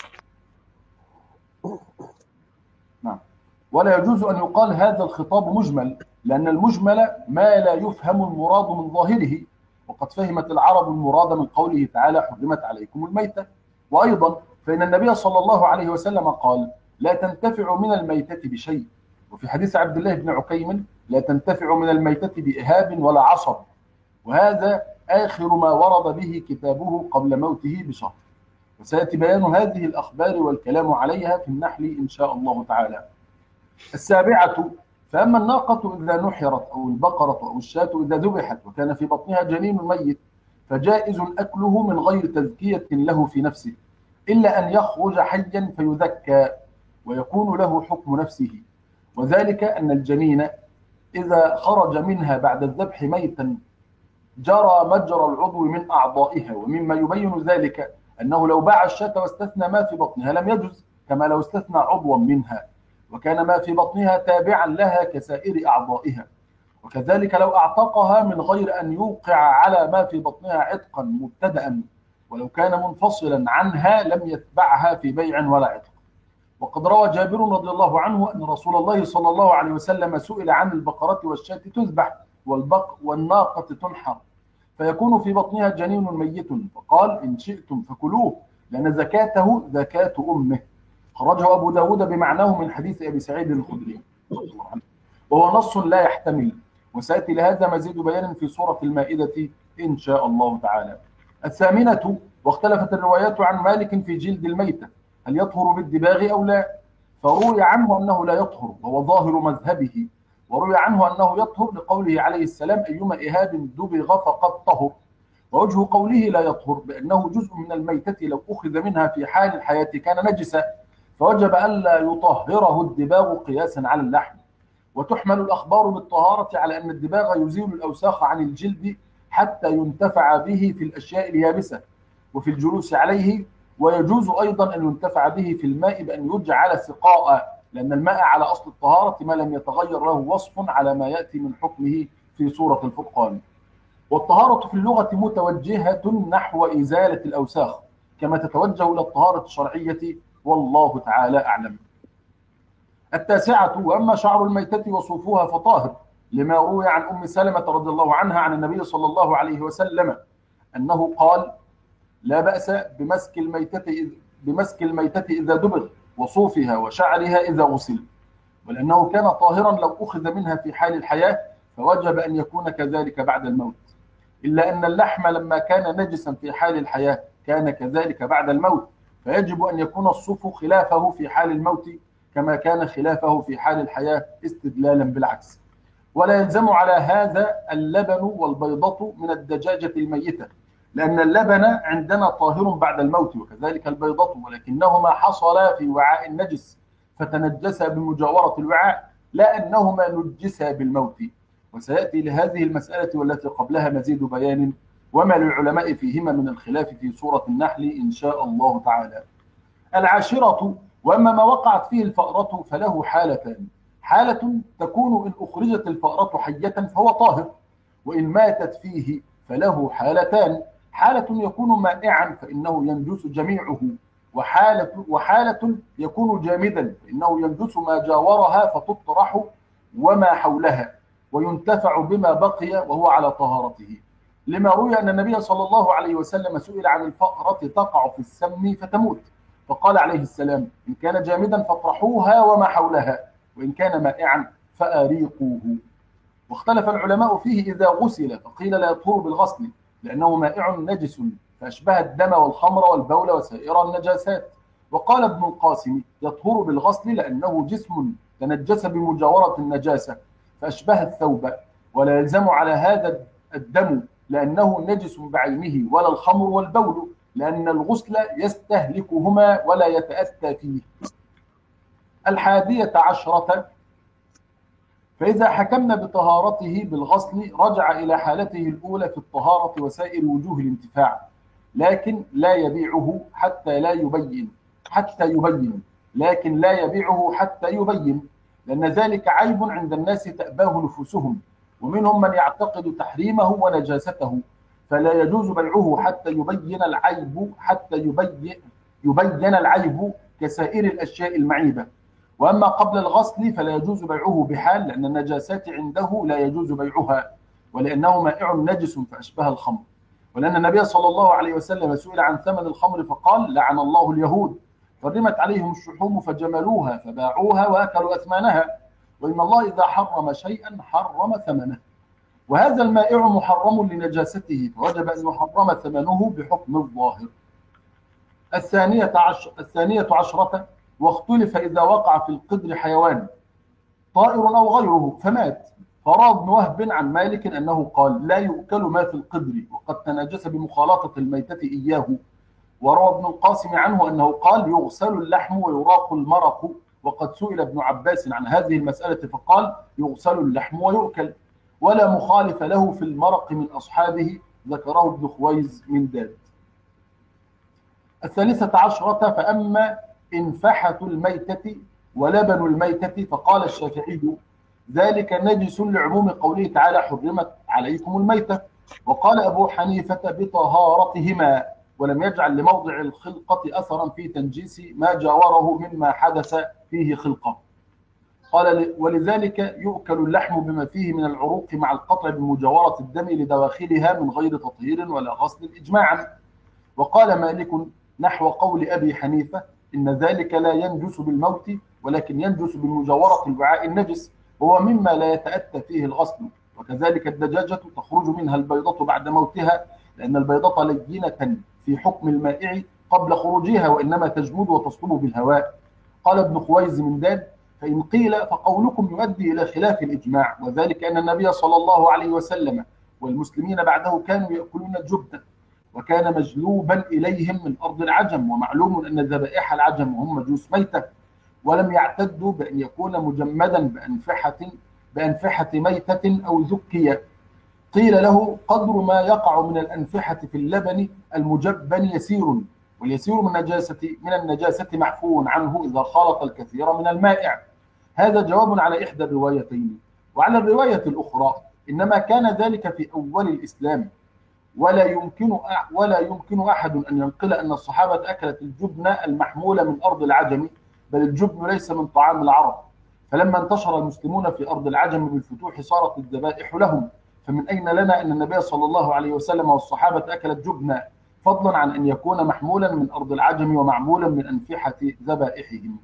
نعم ولا يجوز أن يقال هذا الخطاب مجمل، لأن المجمل ما لا يفهم المراد من ظاهره، وقد فهمت العرب المراد من قوله تعالى: حرمت عليكم الميتة. وأيضا فإن النبي صلى الله عليه وسلم قال: لا تنتفع من الميتة بشيء، وفي حديث عبد الله بن عكيم: لا تنتفع من الميتة بإهاب ولا عصب، وهذا آخر ما ورد به كتابه قبل موته بشهر، وسيأتي بيان هذه الأخبار والكلام عليها في النحل إن شاء الله تعالى. السابعة: فأما الناقة إذا نحرت أو البقرة أو الشاة إذا ذبحت وكان في بطنها جنين ميت، فجائز أكله من غير تزكية له في نفسه، إلا أن يخرج حيا فيذكى ويكون له حكم نفسه، وذلك أن الجنين إذا خرج منها بعد الذبح ميتا جرى مجرى العضو من أعضائها، ومما يبين ذلك أنه لو باع الشاة واستثنى ما في بطنها لم يجز، كما لو استثنى عضوا منها وكان ما في بطنها تابعا لها كسائر أعضائها. وكذلك لو أعتقها من غير أن يوقع على ما في بطنها عتقا مبتدأ، ولو كان منفصلا عنها لم يتبعها في بيع ولا عتق. وقد روى جابر رضي الله عنه أن رسول الله صلى الله عليه وسلم سئل عن البقرة والشاة تذبح والبق والناقة تنحر فيكون في بطنها جنين ميت، فقال: إن شئتم فكلوه، لأن زكاته زكاة أمه. خرجه أبو داود بمعناه من حديث أبي سعيد الخدري، وهو نص لا يحتمل، وسيأتي لهذا مزيد بيان في سورة المائدة إن شاء الله تعالى. الثامنة: واختلفت الروايات عن مالك في جلد الميتة هل يطهر بالدباغ أو لا، فروي عنه أنه لا يطهر وهو ظاهر مذهبه، وروي عنه أنه يطهر لقوله عليه السلام: أيما إهاب دبغ فقد طهر. ووجه قوله لا يطهر بأنه جزء من الميتة لو أخذ منها في حال الحياة كان نجسا، فوجب ألا يطهره الدباغ قياسا على اللحم. وتحمل الأخبار بالطهارة على أن الدباغ يزيل الأوساخ عن الجلد حتى ينتفع به في الأشياء اليابسة وفي الجلوس عليه، ويجوز أيضا أن ينتفع به في الماء بأن يجعل سقاء، لأن الماء على أصل الطهارة ما لم يتغير له وصف على ما يأتي من حكمه في سورة الفرقان. والطهارة في اللغة متوجهة نحو إزالة الأوساخ كما تتوجه إلى الطهارة الشرعية، والله تعالى أعلم. التاسعة: وأما شعر الميتة وصوفها فطاهر، لما روي عن أم سلمة رضي الله عنها عن النبي صلى الله عليه وسلم أنه قال: لا بأس بمسك الميتة بمسك الميتة إذا دبغ، وصوفها وشعرها إذا غسل، ولأنه كان طاهرا لو أخذ منها في حال الحياة فوجب أن يكون كذلك بعد الموت، إلا أن اللحم لما كان نجسا في حال الحياة كان كذلك بعد الموت، فيجب أن يكون الصوف خلافه في حال الموت كما كان خلافه في حال الحياة، استدلالا بالعكس. ولا يلزم على هذا اللبن والبيضة من الدجاجة الميتة، لأن اللبن عندنا طاهر بعد الموت وكذلك البيضة، ولكنهما حصلا في وعاء النجس فتنجسا بمجاورة الوعاء، لا أنهما نجسا بالموت. وسيأتي لهذه المسألة والتي قبلها مزيد بيان وما للعلماء فيهما من الخلاف في سورة النحل إن شاء الله تعالى. العاشرة: وأما ما وقعت فيه الفأرة فله حالتان: حالة تكون إن أخرجت الفأرة حية فهو طاهر، وإن ماتت فيه فله حالتان: حالة يكون مائعا فإنه ينجس جميعه، وحالة, وحالة يكون جامدا فإنه ينجس ما جاورها فتطرح وما حولها وينتفع بما بقي وهو على طهارته، لما روي أن النبي صلى الله عليه وسلم سئل عن الفأرة تقع في السم فتموت، فقال عليه السلام: إن كان جامدا فاطرحوها وما حولها، وإن كان مائعا فأريقوه. واختلف العلماء فيه إذا غسل، فقيل لا يطهر بالغسل لأنه مائع نجس فأشبه الدم والخمر والبول وسائر النجاسات. وقال ابن القاسم: يطهر بالغسل لأنه جسم تنجس بمجاورة النجاسة فأشبه الثوب، ولا يلزم على هذا الدم لأنه نجس بعينه، ولا الخمر والبول لأن الغسل يستهلكهما ولا يتأتى فيه. الحادية عشرة: فإذا حكمنا بطهارته بالغسل رجع إلى حالته الأولى في الطهارة وسائر وجوه الانتفاع، لكن لا يبيعه حتى لا يبين حتى يبين لكن لا يبيعه حتى يبين، لأن ذلك عيب عند الناس تأباه نفوسهم، ومنهم من يعتقد تحريمه ونجاسته، فلا يجوز بيعه حتى يبين العيب حتى يبين يبين العيب كسائر الأشياء المعيبة. وأما قبل الغسل فلا يجوز بيعه بحال، لأن النجاسات عنده لا يجوز بيعها، ولأنه مائع نجس فأشبه الخمر. ولأن النبي صلى الله عليه وسلم سئل عن ثمن الخمر فقال: لعن الله اليهود، حرمت عليهم الشحوم فجملوها فباعوها وأكلوا أثمانها، وإن الله إذا حرم شيئا حرم ثمنه. وهذا المائع محرم لنجاسته، فوجب أن يحرم ثمنه بحكم الظاهر. الثانية عشر الثانية عشرة: واختلف إذا وقع في القدر حيوان طائر أو غيره فمات، فروى ابن وهب عن مالك أنه قال: لا يؤكل ما في القدر وقد تنجس بمخالطة الميتة إياه. وروى ابن القاسم عنه أنه قال: يغسل اللحم ويراق المرق، وقد سئل ابن عباس عن هذه المسألة فقال: يغسل اللحم ويؤكل. ولا مخالف له في المرق من أصحابه، ذكره ابن خويز من داد. الثالثة عشرة: فأما إنفحة الميتة ولبن الميتة فقال الشافعي: ذلك نجس لعموم قوله تعالى: حرمت عليكم الميتة. وقال أبو حنيفة: بطهارتهما، ولم يجعل لموضع الخلقة أثرا في تنجيس ما جاوره مما حدث فيه خلقة. قال: ولذلك يؤكل اللحم بما فيه من العروق مع القطع بمجاورة الدم لدواخلها من غير تطهير ولا غسل إجماعا. وقال مالك نحو قول أبي حنيفة: إن ذلك لا ينجس بالموت، ولكن ينجس بمجاورة الوعاء النجس، وهو مما لا يتأتى فيه الغسل. وكذلك الدجاجة تخرج منها البيضة بعد موتها، لأن البيضة لينة في حكم المائع قبل خروجها، وإنما تجمد وتصلب بالهواء. قال ابن خويز من داد: فإن قيل فقولكم يؤدي إلى خلاف الإجماع، وذلك أن النبي صلى الله عليه وسلم والمسلمين بعده كانوا يأكلون الجبن، وكان مجلوبا إليهم من أرض العجم، ومعلوم أن ذبائح العجم هم مجوس ميتة، ولم يعتدوا بأن يكون مجمدا بأنفحة بأنفحة ميتة أو ذكية. قيل له: قدر ما يقع من الأنفحة في اللبن المجبن يسير، واليسير من النجاسة من النجاسة معفو عنه إذا خالط الكثير من المائع. هذا جواب على إحدى الروايتين. وعلى الرواية الأخرى إنما كان ذلك في أول الإسلام، ولا يمكن ولا يمكن أحد أن ينقل أن الصحابة أكلت الجبن المحمولة من أرض العجم، بل الجبن ليس من طعام العرب. فلما انتشر المسلمون في أرض العجم بالفتوح صارت الذبائح لهم، فمن أين لنا أن النبي صلى الله عليه وسلم والصحابة أكلت جبنا، فضلا عن أن يكون محمولا من أرض العجم ومعمولا من أنفحة ذبائحهم.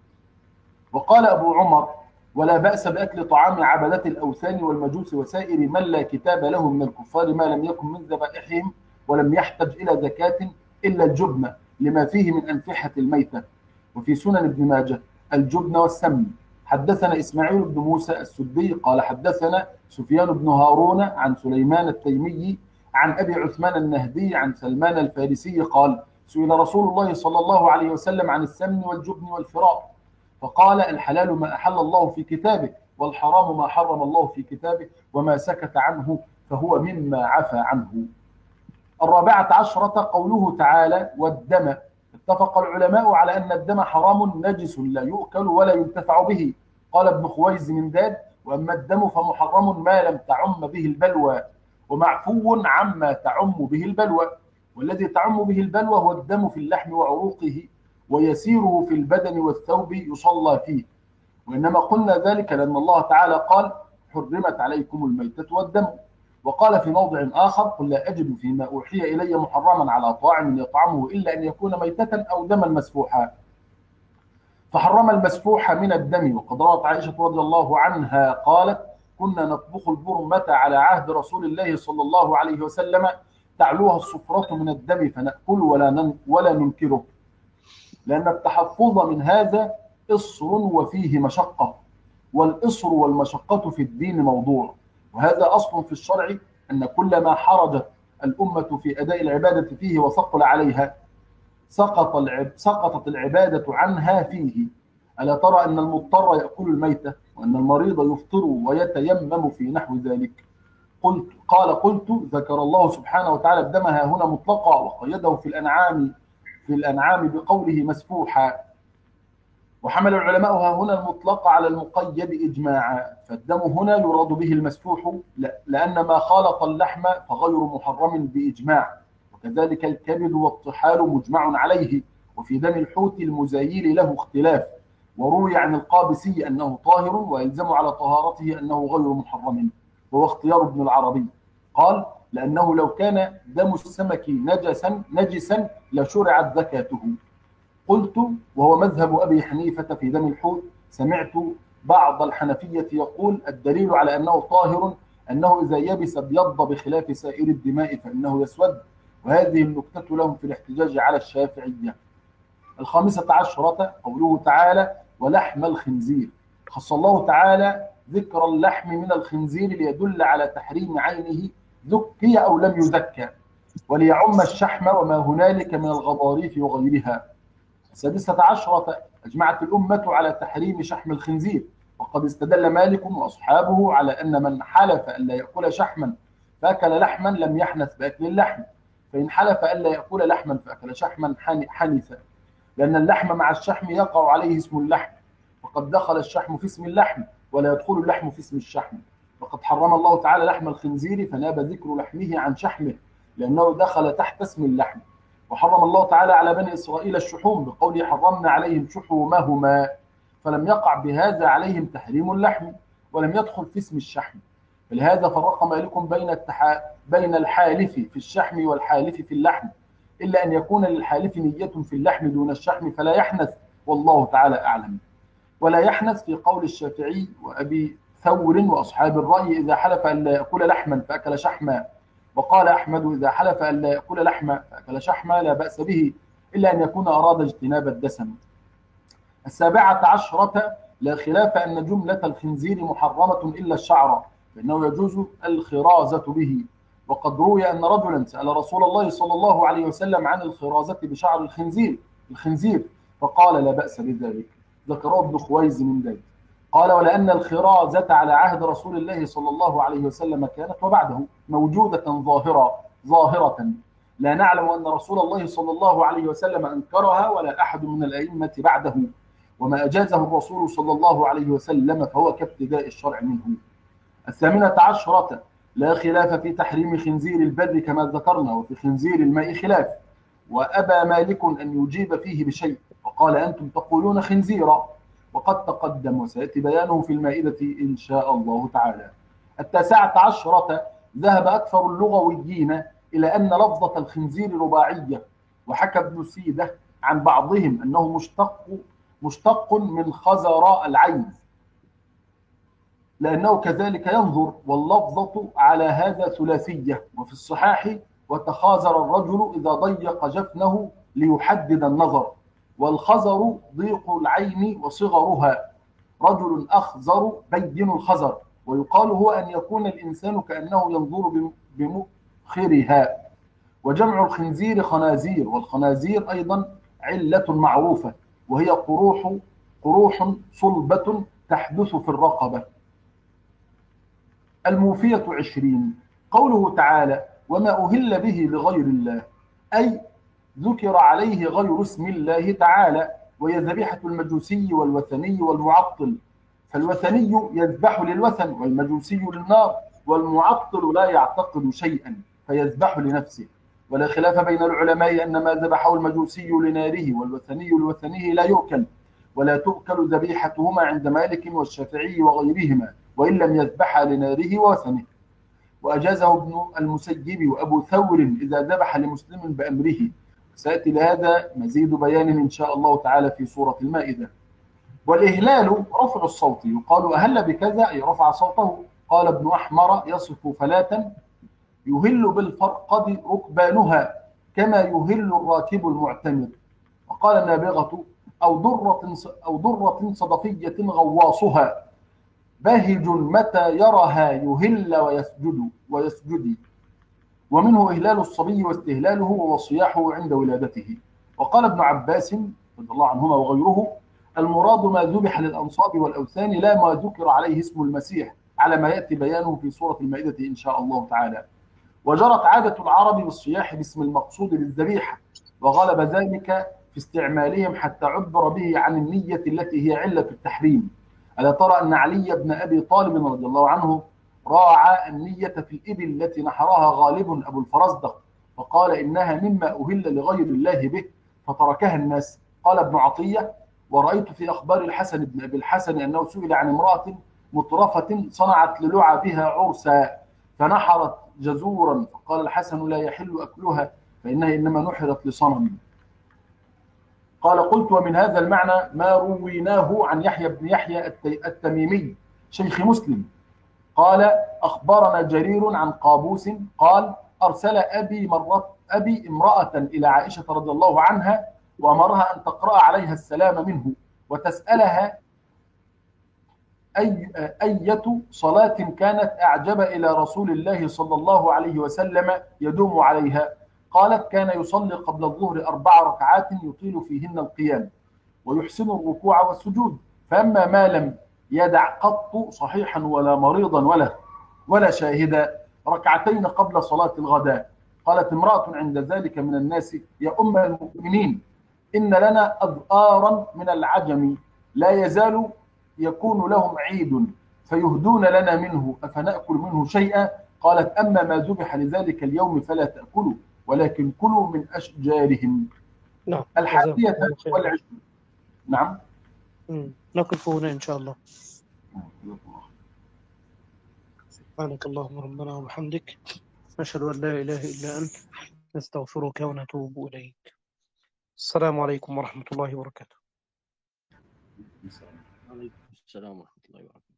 وقال أبو عمر: ولا بأس بأكل طعام عبدة الأوثان والمجوس وسائر من لا كتاب له من الكفار ما لم يكن من ذبائحهم ولم يحتج إلى زكاة إلا الجبن لما فيه من أنفحة الميتة. وفي سنن ابن ماجه: الجبن والسمن. حدثنا إسماعيل بن موسى السدي قال حدثنا سفيان بن هارون عن سليمان التيمي عن أبي عثمان النهدي عن سلمان الفارسي قال: سئل رسول الله صلى الله عليه وسلم عن السمن والجبن والفراء، فقال: الحلال ما أحل الله في كتابه، والحرام ما حرم الله في كتابه، وما سكت عنه فهو مما عفى عنه. الرابعة عشرة: قوله تعالى: والدم. اتفق العلماء على أن الدم حرام نجس لا يؤكل ولا ينتفع به. قال ابن خويز من داد: وأما الدم فمحرم ما لم تعم به البلوى، ومعفو عما تعم به البلوى، والذي تعم به البلوى هو الدم في اللحم وعروقه، ويسيره في البدن والثوب يصلى فيه. وإنما قلنا ذلك لأن الله تعالى قال: حرمت عليكم الميتة والدم. وقال في موضع آخر: قل لا أجد فيما أوحي إلي محرما على طاعم يطعمه إلا أن يكون ميتة أو دما مسفوحا، فحرم المسفوح من الدم. وقد روت عائشة رضي الله عنها قالت: كنا نطبخ البرمة على عهد رسول الله صلى الله عليه وسلم تعلوها الصفرة من الدم فنأكل ولا ولا ننكره، لأن التحفظ من هذا إصر وفيه مشقة، والإصر والمشقة في الدين موضوع. وهذا أصل في الشرع، أن كل ما حرجت الأمة في أداء العبادة فيه وثقل عليها سقط العب سقطت العبادة عنها فيه. ألا ترى أن المضطر يأكل الميتة، وأن المريض يفطر ويتيمم في نحو ذلك؟ قلت قال قلت ذكر الله سبحانه وتعالى الدم ها هنا مطلقا، وقيده في الأنعام في الأنعام بقوله مسفوحا، وحمل العلماء ها هنا المطلق على المقيد إجماعا، فالدم هنا يراد به المسفوح لأن ما خالط اللحم فغير محرم بإجماع، وكذلك الكبد والطحال مجمع عليه. وفي دم الحوت المزايل له اختلاف، وروي عن القابسي أنه طاهر ويلزم على طهارته أنه غير محرم، وهو اختيار ابن العربي. قال: لأنه لو كان دم السمك نجسا نجسا لشرعت زكاته. قلت: وهو مذهب أبي حنيفة في دم الحوت. سمعت بعض الحنفية يقول: الدليل على أنه طاهر أنه إذا يبس ابيض بخلاف سائر الدماء فإنه يسود. وهذه النكتة لهم في الاحتجاج على الشافعية. الخامسة عشرة قوله تعالى: ولحم الخنزير. خص الله تعالى ذكر اللحم من الخنزير ليدل على تحريم عينه ذكي أو لم يذكى، وليعم الشحم وما هنالك من الغضاريف وغيرها. السادسة عشرة أجمعت الأمة على تحريم شحم الخنزير، وقد استدل مالك وأصحابه على أن من حلف أن لا يأكل شحما فأكل لحما لم يحنث بأكل اللحم، فإن حلف أن لا يأكل لحما فأكل شحما حنث، لأن اللحم مع الشحم يقع عليه اسم اللحم، وقد دخل الشحم في اسم اللحم ولا يدخل اللحم في اسم الشحم. وقد حرم الله تعالى لحم الخنزير فناب ذكر لحمه عن شحمه لأنه دخل تحت اسم اللحم. وحرم الله تعالى على بني إسرائيل الشحوم بقوله: حرمنا عليهم شحومهما، فلم يقع بهذا عليهم تحريم اللحم ولم يدخل في اسم الشحم. فلهذا فرق مالك بين التحا... بين الحالف في الشحم والحالف في اللحم، إلا أن يكون للحالف نية في اللحم دون الشحم فلا يحنث، والله تعالى أعلم. ولا يحنث في قول الشافعي وأبي ثور وأصحاب الرأي: إذا حلف أن لا يأكل لحما فأكل شحما. وقال أحمد: إذا حلف أن لا يأكل لحما فأكل شحما لا بأس به، إلا أن يكون أراد اجتناب الدسم. السابعة عشرة لا خلاف أن جملة الخنزير محرمة إلا الشعر، فإنه يجوز الخرازة به. وقد روي أن رجلا سأل رسول الله صلى الله عليه وسلم عن الخرازة بشعر الخنزير الخنزير فقال: لا بأس بذلك. ذكره ابن خويز من ذلك. قال: ولأن الخرازة على عهد رسول الله صلى الله عليه وسلم كانت وبعده موجودة ظاهرة ظاهرة لا نعلم أن رسول الله صلى الله عليه وسلم أنكرها ولا أحد من الأئمة بعده، وما أجازه الرسول صلى الله عليه وسلم فهو كابتداء الشرع منه. الثامنة عشرة لا خلاف في تحريم خنزير البر كما ذكرنا، وفي خنزير الماء خلاف، وأبى مالك أن يجيب فيه بشيء، وقال: أنتم تقولون خنزيرا، وقد تقدم وسيأتي بيانه في المائدة إن شاء الله تعالى. التاسعة عشرة ذهب أكثر اللغويين إلى أن لفظة الخنزير رباعية، وحكى ابن سيدة عن بعضهم أنه مشتق مشتق من خزر العين، لأنه كذلك ينظر، واللفظة على هذا ثلاثية. وفي الصحاح: وتخازر الرجل إذا ضيق جفنه ليحدد النظر، والخزر ضيق العين وصغرها، رجل أخزر بين الخزر. ويقال هو أن يكون الإنسان كأنه ينظر بمؤخرها. وجمع الخنزير خنازير، والخنازير أيضا علة معروفة، وهي قروح قروح صلبة تحدث في الرقبة. الموفية عشرين قوله تعالى: وما أهل به لغير الله، أي ذكر عليه غير اسم الله تعالى، وهي ذبيحة المجوسي والوثني والمعطل. فالوثني يذبح للوثن، والمجوسي للنار، والمعطل لا يعتقد شيئا فيذبح لنفسه. ولا خلاف بين العلماء أن ما ذبحه المجوسي لناره والوثني لوثنه لا يؤكل، ولا تؤكل ذبيحتهما عند مالك والشافعي وغيرهما، وإن لم يذبح لناره ووثنه. وأجازه ابن المسيب وأبو ثور إذا ذبح لمسلم بأمره. سيأتي لهذا مزيد بيان إن شاء الله تعالى في سورة المائدة. والإهلال رفع الصوت، يقال أهل بكذا أي رفع صوته. قال ابن أحمر يصف فلاة يهل بالفرقد ركبانها كما يهل الراكب المعتمر. وقال النابغة أو درة أو درة صدفية غواصها باهج متى يرها يهل ويسجد ويسجد. ومنه إهلال الصبي واستهلاله وصياحه عند ولادته. وقال ابن عباس رضي الله عنهما وغيره المراد ما ذبح للأنصاب والأوثان لا ما ذكر عليه اسم المسيح، على ما يأتي بيانه في سورة المائدة إن شاء الله تعالى. وجرت عادة العرب بالصياح باسم المقصود بالذبيحة، وغلب ذلك في استعمالهم حتى عبر به عن النية التي هي علة التحريم. ألا ترى أن علي بن أبي طالب رضي الله عنه راعى النية في الإبل التي نحرها غالب أبو الفرزدق، فقال إنها مما أهل لغير الله به فتركها الناس. قال ابن عطية ورأيت في أخبار الحسن بن أبي الحسن أنه سئل عن امرأة مطرفة صنعت للعبها عرسا فنحرت جزورا، فقال الحسن لا يحل أكلها فإنها إنما نحرت لصنم. قال قلت ومن هذا المعنى ما رويناه عن يحيى بن يحيى التميمي شيخ مسلم قال أخبرنا جرير عن قابوس قال أرسل أبي مرة أبي امرأة إلى عائشة رضي الله عنها وأمرها أن تقرأ عليها السلام منه وتسألها أي أية صلاة كانت أعجب إلى رسول الله صلى الله عليه وسلم يدوم عليها. قالت كان يصلي قبل الظهر أربع ركعات يطيل فيهن القيام ويحسن الركوع والسجود، فأما ما لم يدع قط صحيحا ولا مريضا ولا ولا شاهدا ركعتين قبل صلاة الغداء. قالت امرأة عند ذلك من الناس يا أم المؤمنين إن لنا أذآرا من العجم لا يزال يكون لهم عيد فيهدون لنا منه أفنأكل منه شيئا؟ قالت أما ما ذبح لذلك اليوم فلا تأكلوا ولكن كلوا من أشجارهم. نعم. الحادية والعشرون. نعم. مم. نقف هنا إن شاء الله. سبحانك اللهم ربنا وبحمدك نشهد أن لا إله إلا أنت نستغفرك ونتوب إليك. السلام عليكم ورحمة الله وبركاته. عليكم السلام ورحمة الله وبركاته.